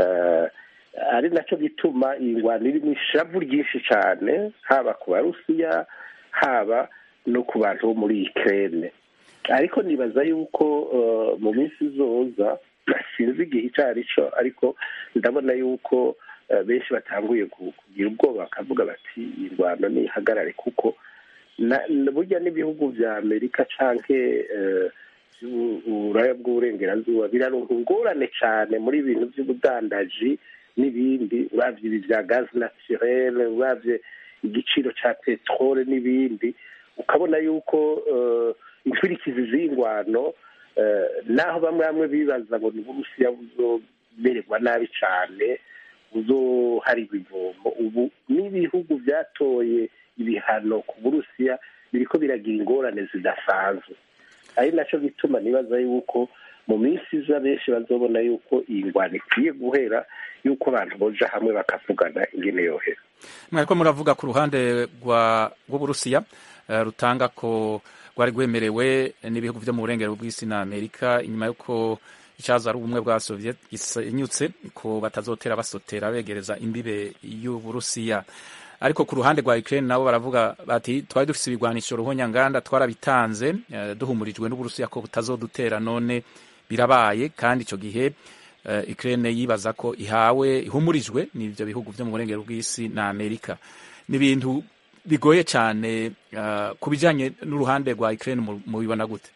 Ari naco gituma iyi ngwano iri mu ishavu ryinshi cane haba ku barusiya haba no ku bantu bo muri Ukraine. Ariko nibaza yuko mu minsi izoza sinzi igihe ico arico ariko ndabona yuko benshi batanguye kugira ubwoba bakavuga bati iyi ngwano nihagarare kuko burya n'ibihugu vya Amerika canke uburaya bw'uburengerazuba biraronka ingorane cane muri ibintu vy'ubudandaji n'ibindi uravye ibi vya gaz naturel uravye igiciro ca petrole n'ibindi ukabona yuko inkwirikizi z'ingwano naho bamwe bibaza ngo n'Uburusiya buzomererwa nabi cane buzoharirwa ivomo. Ubu n'ibihugu vyatoye ibihano ku Burusiya biriko biragira ingorane zidasanzwe. Ari naco gituma nibaza yuko mu minsi iza benshi bazobona yuko iyi ngwano ikwiye guhera yuko abantu boja hamwe bakavugana ingene yohera. Mwariko muravuga ku ruhande rw'Uburusiya rutanga ko rwari rwemerewe n'ibihugu vyo mu burengero bw'isi na Amerika inyuma yuko icaza ari ubumwe bwa Soviet gisenyutse ko batazotera basotera begereza imbibe y'Uburusiya. Ariko ku ruhande rwa Ukraine nabo baravuga bati twari dufise ibigwanisho ruhonyanganda twarabitanze duhumurijwe n'Uburusiya ko butazodutera none birabaye kandi ico gihe Ukraine yibaza ko ihumurijwe n'ivyo bihugu vyo mu burengero bw'isi na Amerika. N'ibintu bigoye cyane ku bijyanye n'uruhande rwa Ukraine mubibona gute?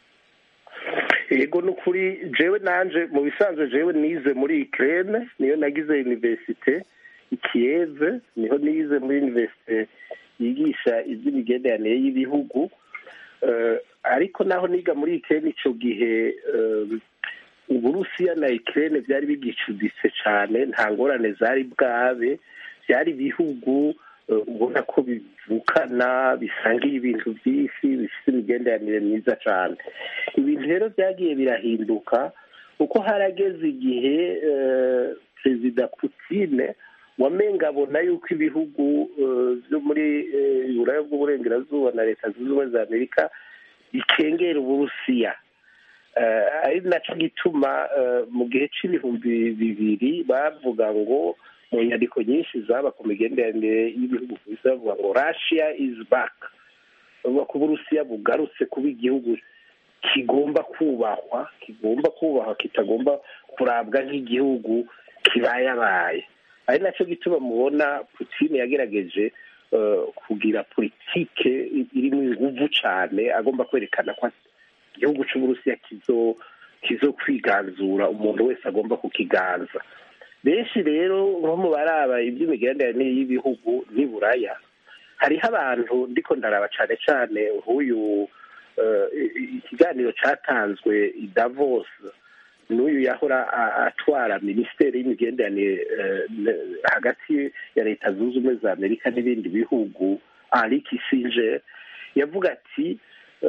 yego n'ukuri jewe nanje mu bisanzwe jewe nize muri Ukraine, niyo nagize universite i Kiev, niho nize muri universite yigisha iby'imigenderanire y'ibihugu, ariko naho niga muri Ukraine ico gihe Uburusiya na Ukraine byari bigicuditse cyane, nta ngorane zari bwabe, byari bihugu ubona ko bivukana bisangiye ibintu byinshi bifite imigenderanire myiza cyane. Ibintu rero byagiye birahinduka kuko harageze igihe perezida Putin wamenga abona yuko ibihugu byo muri Buraya bw'uburengerazuba na leta zunze ubumwe za Amerika bikengera Uburusiya. Ari nacyo gituma mu gihe c'ibihumbi bibiri bavuga ngo mu nyandiko nyinshi zaba ku migenderanire y'ibihugu ku isi bavuga ngo Russia is back, bavuga ko Uburusiya bugarutse kuba igihugu kigomba kubahwa kitagomba kurabwa nk'igihugu kibayabaye. ari nacyo gituma mubona Putin yagerageje kugira politike irimo inguvu cyane, agomba kwerekana ko igihugu cy'Uburusiya kizo kwiganzura, umuntu wese agomba kukiganza. Benshi rero nko mu baraba iby'imigenderanire y'ibihugu n'Iburaya, hariho abantu ndiko ndaraba cyane cyane nk'uyu ikiganiro cyatanzwe i Davos n'uyu yahora atwara minisiteri y'imigenderanire hagati ya leta zunze ubumwe za Amerika n'ibindi bihugu, Henry Kissinger yavuga ati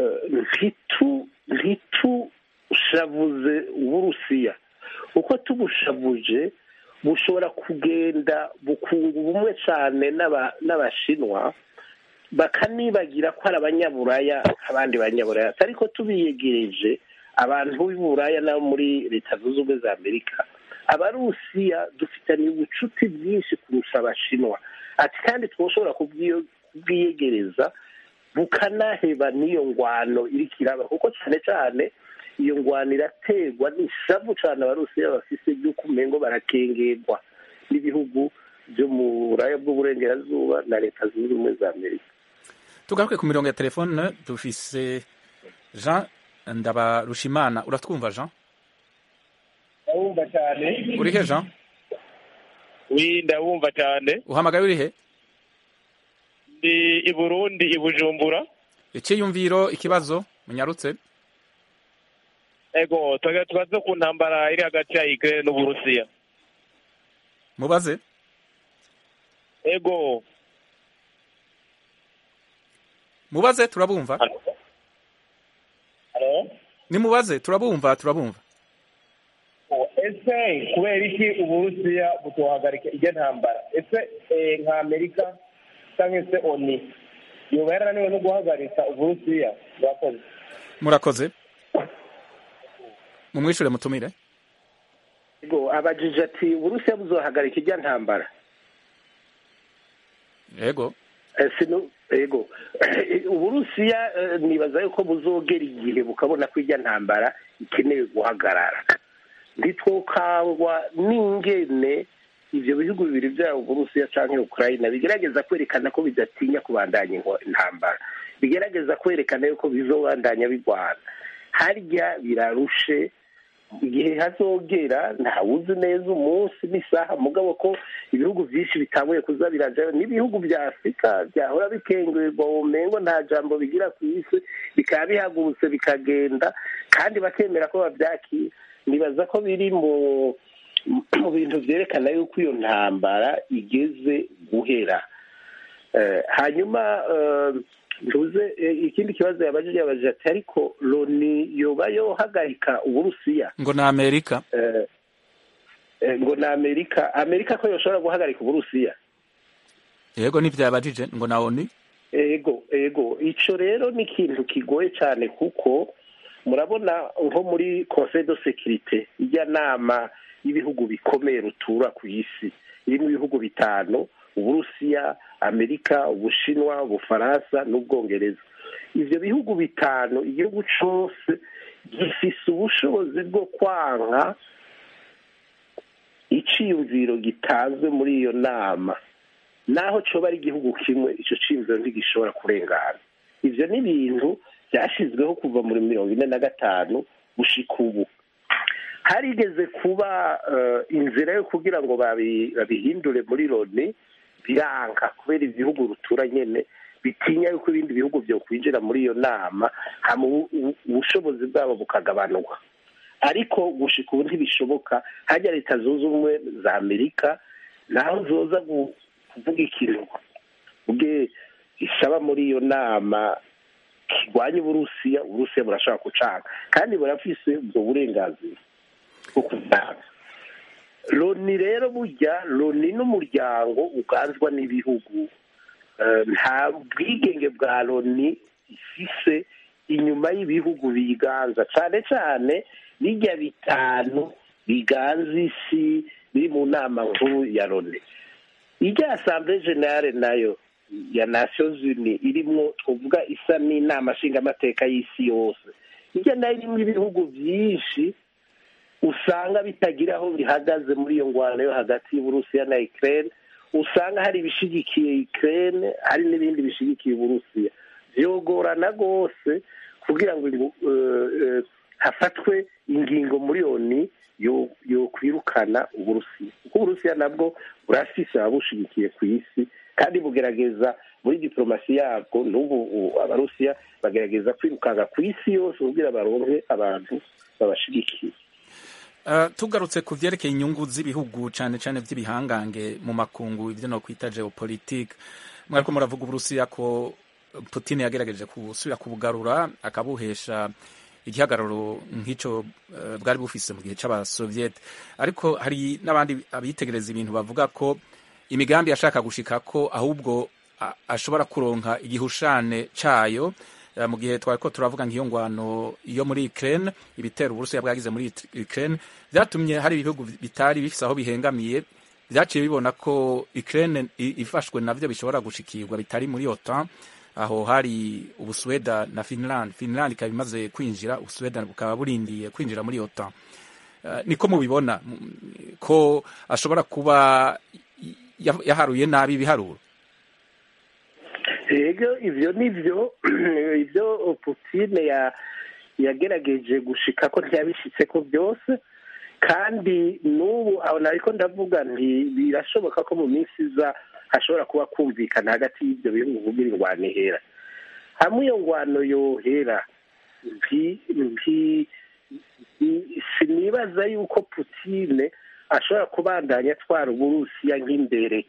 ntitushavuze Uburusiya, uko tubushavuje bushobora kugenda bukunga ubumwe cyane n'Abashinwa, bakanibagira ko ari abanyaburaya abandi banyaburaya, ariko tubiyegereje abantu b'Iburaya nabo muri leta zunze ubumwe za Amerika, Abarusiya dufitaniye ubucuti bwinshi kurusha Abashinwa. Ati kandi twoshobora kubwiyegereza bukanaheba n'iyo ngwano iriko iraba, kuko cyane cyane iyo ngwano iraterwa n'ishavu cyane Abarusiya bafise by'uko umengo barakengerwa n'ibihugu byo mu Buraya bw'uburengerazuba na leta zunze ubumwe za Amerika. Tugaruke ku mirongo ya telefone, dufise Jean Ndabarushimana. Uratwumva Jean? Ndabumva cyane. Uri he Jean? Oui, ndabumva cyane. Uhamagaye uri he? Ndi i Burundi, i Bujumbura. Icyiyumviro, ikibazo munyarutse? Ego, tugaze ku ntambara iri hagati ya Ukraine n'Uburusiya. Mubaze? Ego. Mubaze, turabumva. Hello? Nimubaze, turabumva. Ese kubera iki Uburusiya butohagarika iyo ntambara? Ese nka Amerika cyangwa se ONU yoba yarananiwe no guhagarika Uburusiya? Murakoze. Mumwishure mutumire. Ego, abajije ati Uburusiya buzohagarika iyo ntambara? Ego. Ego, Uburusiya nibaza yuko buzogera igihe bukabona ko ijya ntambara ikenewe guhagarara. Ntitwokangwa n'ingene ivyo bihugu bibiri vya Uburusiya canke Ukraine bigerageza kwerekana ko bidatinya kubandanya intambara, bigerageza kwerekana yuko bizobandanya bigwana. Harya birarushe, igihe hazogera ntawuzi neza umunsi n'isaha, mugabo ko ibihugu byinshi bitanguye kuza birajayo, n'ibihugu bya Afurika byahora bikengurirwa umengo nta jambo bigira ku isi, bikaba bihagurutse bikagenda kandi bakemera ko bavyakira. Nibaza ko biri mu bintu vyerekana yuko iyo ntambara igeze guhera. Hanyuma ntuze ikindi kibazo yabajije ati ariko Loni yoba yohagarika Uburusiya? Ngo na Amerika. Ngo na Amerika ko yoshobora guhagarika Uburusiya? Yego n'ivyabajije ngo na ONU. Ego ico rero ni ikintu kigoye cyane, kuko murabona nko muri Conseil de Sécurité, ijya nama y'ibihugu bikomeye rutura ku isi, irimo ibihugu bitanu: Uburusiya, Amerika, Ubushinwa, Ubufaransa n'Ubwongereza. Ivyo bihugu bitanu, igihugu cose gifise ubushobozi bwo kwanka iciyumviro gitanzwe muri iyo nama. naho coba ari igihugu kimwe ico ciyumviro ntigishobora kurengana. Ivyo ni ibintu byashyizweho kuva muri 1945 gushika ubu. Harigeze kuba inzira yo kugira ngo babihindure muri Loni, biranka kubera ibihugu rutura nyene bitinya yuko ibindi bihugu byo kwinjira muri iyo nama, ubushobozi bwabo bukagabanuka. Ariko gushika ubu ntibishoboka. Hajya Leta Zunze Ubumwe za Amerika naho zoza kuvuga ikintu ubwe isaba muri iyo nama kirwanya Uburusiya burashaka gucanga, kandi burafise ubwo burenganzira bwo kuvyanga. Loni rero burya Loni n'umuryango uganzwa n'ibihugu, nta bwigenge bwa Loni ifise inyuma y'ibihugu biganza, cane cane bijya bitanu biganza isi biri mu nama nkuru ya Loni. Ijya Assemblée Générale nayo ya Nations Unies irimwo twovuga isa n'inama nshingamateka y'isi yose, ijya nayo irimwo ibihugu byinshi usanga bitagira aho bihagaze muri iyo ngwano yo hagati y'Uburusiya na Ukraine. Usanga hari ibishigikiye Ukraine, hari n'ibindi bishigikiye Uburusiya. Vyogorana rwose kugira ngo hafatwe ingingo muri Loni yo kwirukana Uburusiya, kuko Uburusiya nabwo burafise abushigikiye ku isi, kandi bugerageza muri diplomasi yabwo. N'ubu Abarusiya bagerageza kwirukanga ku isi yose kugira baronke abantu babashigikiye. Tugarutse ku vyerekeye inyungu z'ibihugu cane cane vy'ibihangange mu makungu, ivyo no kwita geopolitique, mwariko muravuga Uburusiya ko Putin yagerageje gusubira kubugarura akabuhesha igihagararo nk'ico bwari bufise mu gihe c'abasoviete, ariko hari n'abandi abitegereza ibintu bavuga ko imigambi yashaka gushika ko ahubwo ashobora kuronka igihushane cayo mu gihe twariko turavuga nk'iyo ngwano iyo muri Ukraine, ibitero Uburusiya bwagize muri Ukraine vyatumye hari ibihugu bitari bifise aho bihengamiye, vyaciye bibona ko Ukraine ifashwe navyo bishobora gushikirwa bitari muri OTAN. Aho hari Ubusuweda na Finland ikaba imaze kwinjira, Ubusuweda bukaba burindiye kwinjira muri OTAN. Niko mubibona ko ashobora kuba yaharuye nabi ibiharuro? Ego ivyo nivyo ivyo Putin yagerageje gushika ko ntiyabishitse ko byose, kandi n'ubu aho nariko ndavuga nti birashoboka ko mu minsi iza hashobora kuba kumvikana hagati y'ibyo bihugu kugira ingwano ihera. Hamwe iyo ngwano yohera, sinibaza yuko Putin ashobora kubandanya atwara Uburusiya nk'imbere.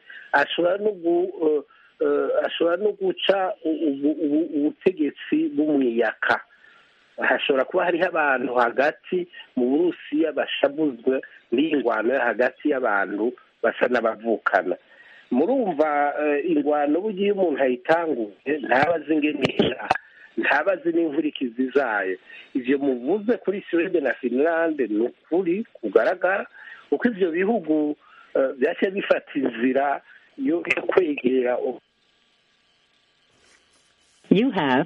Ashobora no guca ubutegetsi bumwiyaka. Hashobora kuba hariho abantu hagati mu Burusiya bashabuzwe n'iyi ngwano yo hagati y'abantu basa n'abavukana. Murumva ingwano bugiye umuntu ayitanguye ntabazi ingenera, ntabazi n'inkurikizi zayo. Ivyo muvuze kuri Sweden na Finland ni ukuri kugaragara, uko ivyo bihugu vyaciye bifata inzira yo kwegera. You have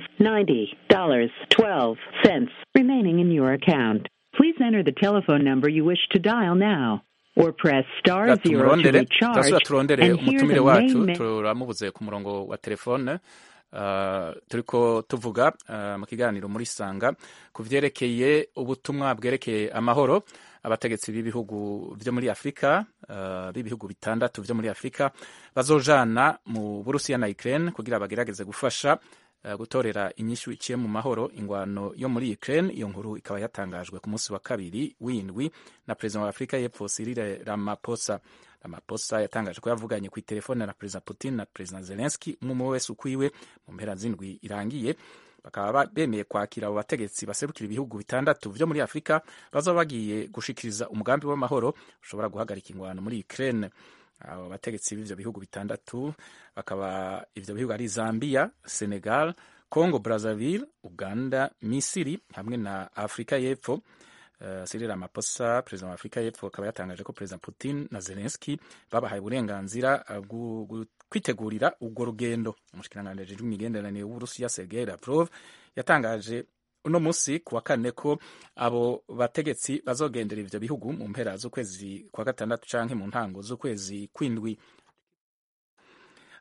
$90.12 remaining in your account. Please enter the telephone number you wish to dial now. Or press *0 to recharge and hear umutumire the wacu name. turamubuze ku murongo wa telefone. Turiko tuvuga mu kiganiro muri Sanga ku vyerekeye ubutumwa bwerekeye amahoro. Abategetsi b'ibihugu vyo muri Afrika, b'ibihugu bitandatu vyo muri Afrika bazojana mu Burusiya na Ukraine kugira bagerageze gufasha gutorera inyishu iciye mu mahoro ingwano yo muri Ukraine. Iyo nkuru ikaba yatangajwe ku munsi wa kabiri w'indwi na President wa Afrika y'Epfo Cyril Ramaphosa. Ramaphosa yatangaje ko yavuganye ku telefone na President Putin na President Zelensky umwe wese ukwiwe mu mpera z'indwi irangiye. Bakaba bemeye kwakira abo bategetsi baserukira ibihugu bitandatu vyo muri Afrika bazoba bagiye gushikiriza umugambi w'amahoro ushobora guhagarika ingwano muri Ukraine. Abo bategetsi b'ivyo bihugu bitandatu bakaba ivyo bihugu ari Zambia, Senegal, Congo Brazzaville, Uganda, Misiri hamwe na Afrika y'Epfo. Cyril Ramaphosa, President wa Afrika y'Epfo, akaba yatangaje ko President Putin na Zelensky babahaye uburenganzira kwitegurira urwo rugendo. Umushikiranganji w'imigenderanire w'Uburusiya Sergei Lavrov yatangaje uno musi kuwa kane ko abo bategetsi bazogendera ivyo bihugu mu mpera z'ukwezi kwa gatandatu canke mu ntango z'ukwezi kw'indwi.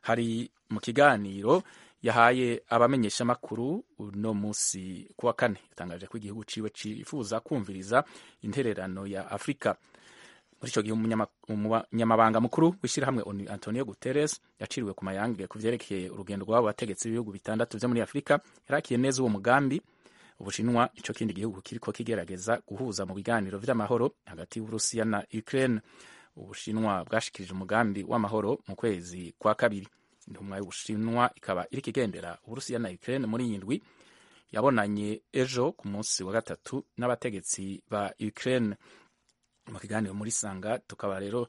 hari mu kiganiro yahaye abamenyeshamakuru uno munsi kuwa kane yatangaje ko igihugu ciwe cifuza kumviriza intererano ya Afrika. Muri ico gihe umunyamabanga mukuru w'ishirahamwe ONU Antonio Guterres yaciriwe ku mayange ku vyerekeye urugendo rw'abo bategetsi b'ibihugu bitandatu vyo muri Afrika. Yarakiye neza uwo mugambi. Ubushinwa ico kindi gihugu kiriko kigerageza guhuza mu biganiro vy'amahoro hagati y'Uburusiya na Ukraine. Ubushinwa bwashikirije umugambi w'amahoro mu kwezi kwa kabiri. Intumwa y'Ubushinwa ikaba iriko igendera Uburusiya na Ukraine muri iyi ndwi yabonanye ejo ku munsi wa gatatu n'abategetsi ba Ukraine. Mu kiganiro muri Sanga tukaba rero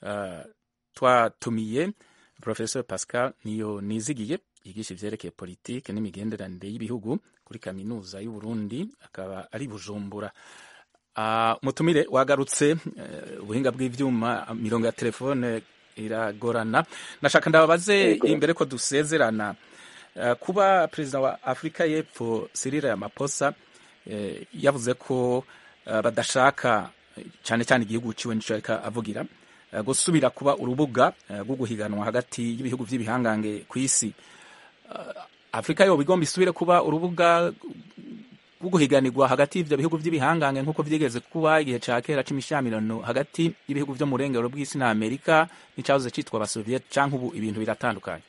twatumiye Professor Pascal Niyonteziriye yigisha ivyerekeye politike n'imigenderanire y'ibihugu kuri kaminuza y'u Burundi, akaba ari Bujumbura. Mutumire wagarutse, ubuhinga bw'ivyuma, mirongo ya telefone iragorana. Nashaka ndababaze imbere ko dusezerana, kuba perezida wa Afrika y'Epfo Cyril Ramaphosa yavuze ko badashaka cyane cyane igihugu ciwe nico ariko avugira gusubira kuba urubuga rwo guhiganwa hagati y'ibihugu vy'ibihangange ku isi. Afrika yo bigomba isubire kuba urubuga rwo guhiganirwa hagati y'ivyo bihugu vy'ibihangange nk'uko vyigeze kuba igihe ca kera c'imishamirano hagati y'ibihugu vyo mu burengero bw'isi na Amerika n'icahoze citwa abasoviet, canke ubu ibintu biratandukanye?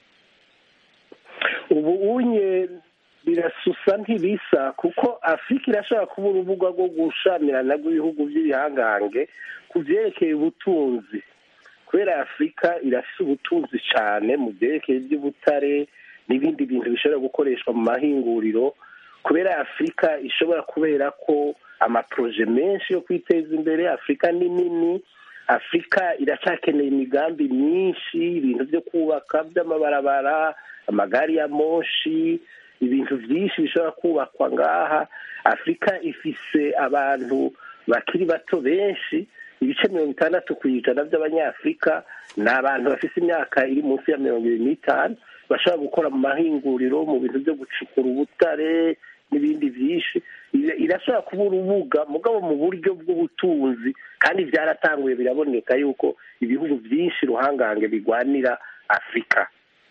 Ubu unye birasusa ntibisa, kuko Afrika irashobora kuba urubuga rwo gushamirana rw'ibihugu vy'ibihangange ku vyerekeye ubutunzi, kubera Afrika irafise ubutunzi cane mu vyerekeye ivy'ubutare n'ibindi bintu bishobora gukoreshwa mu mahinguriro, kubera Afrika ishobora kubera ko amaproje menshi yo kwiteza imbere. Afrika ni nini, Afrika iracakeneye imigambi myinshi, ibintu vyo kubaka vy'amabarabara, amagari ya moshi, ibintu vyinshi bishobora kubakwa ngaha. Afrika ifise abantu bakiri bato benshi, ibice 60% vy'abanyafrika ni abantu bafise imyaka iri munsi ya 25, bashobora gukora mu mahinguriro, mu bintu vyo gucukura ubutare n'ibindi vyinshi. Irashobora kuba urubuga mugabo mu buryo bw'ubutunzi, kandi vyaratanguye biraboneka yuko ibihugu vyinshi ruhangange bigwanira Afrika.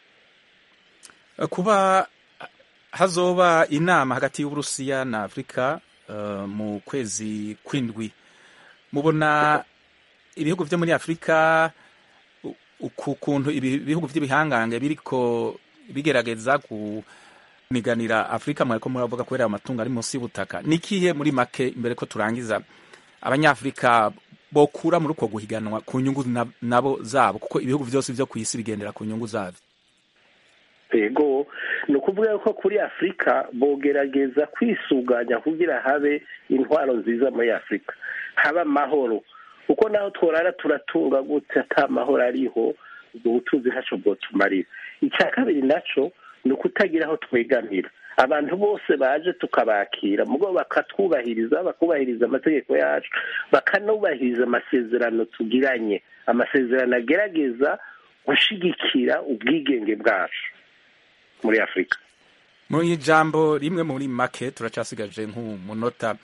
Kuba hazoba inama hagati y'Uburusiya na Afrika mu kwezi kw'indwi, mubona ibihugu vyo muri Afrika ukuntu ibihugu vy'ibihangange biriko bigerageza kumiganira Afrika, mwariko muravuga kubera amatungo ari munsi y'ubutaka, nikihe muri make imbere ko turangiza abanyafrika bokura muri uko guhiganwa ku nyungu nabo zabo, kuko ibihugu vyose vyo kw'isi bigendera ku nyungu zavyo? Ego, ni ukuvuga ko kuri Afrika bogerageza kwisuganya kugira habe intwaro nziza muri Afrika, haba amahoro, kuko naho tworara turatunga gute ata mahoro ariho, ubutunzi ntaco bwotumarira. Icya kabiri naco ni ukutagira aho twegamira. Abantu bose baje tukabakira, mugabo bakatwubahiriza, bakubahiriza amategeko yacu, bakanubahiriza amasezerano tugiranye, amasezerano agerageza gushigikira ubwigenge bwacu muri Afrika. Mu ijambo rimwe muri make turacasigaje nk'umunota,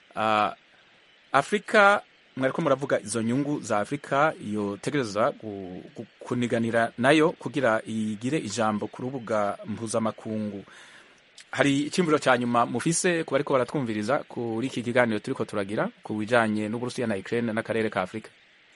Afrika mwariko muravuga izo nyungu za Afrika iyo tegereza kuniganira nayo kugira igire ijambo ku rubuga mpuzamakungu. Hari icyumviro cya nyuma mufise ku bariko baratwumviriza kuri iki kiganiro turiko turagira ku bijanye n'Uburusiya na Ukraine n'akarere ka Afrika?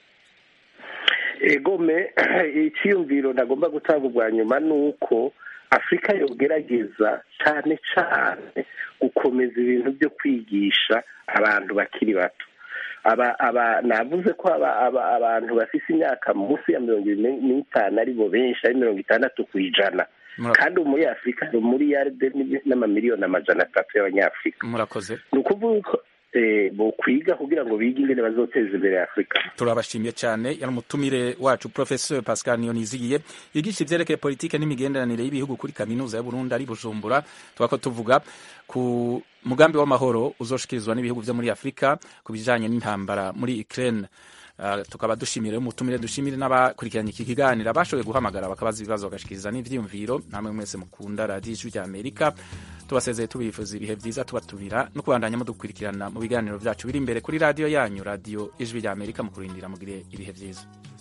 Egome, icyumviro nagomba gutanga ubwa nyuma nuko Afrika yogerageza cyane cyane gukomeza ibintu byo kwigisha abantu bakiri bato. Navuze ko abantu bafise imyaka munsi ya 25 aribo benshi, ari 60%, kandi muri Afrika no muri yarde n'amamiliyoni 300 y'abanyafrika. Murakoze. Nukuvuga bo kwiga kugira ngo bige ingene bazoteza imbere Afrika. Turabashimiye cyane. Yari umutumire wacu Professor Pascal Niyonteziriye yigisha ivyerekeye politike n'imigenderanire y'ibihugu kuri kaminuza ya Burundi ari Bujumbura. Twako tuvuga ku mugambi w'amahoro uzoshikirizwa n'ibihugu vyo muri Afrika ku bijanye n'intambara muri Ukraine. Tukaba dushimire umutumire, dushimire n'abakurikiranye iki kiganiro bashoboye guhamagara bakabaza ibibazo bagashikiriza n'ivyiyumviro. Namwe mwese mukunda Radio Ijwi rya Amerika, tubasezeye tubifuza ibihe vyiza, tubatumira no kubandanya mudukurikirana mu biganiro vyacu biri imbere kuri radio yanyu, Radio Ijwi rya Amerika. Mu kurindira mugire ibihe vyiza.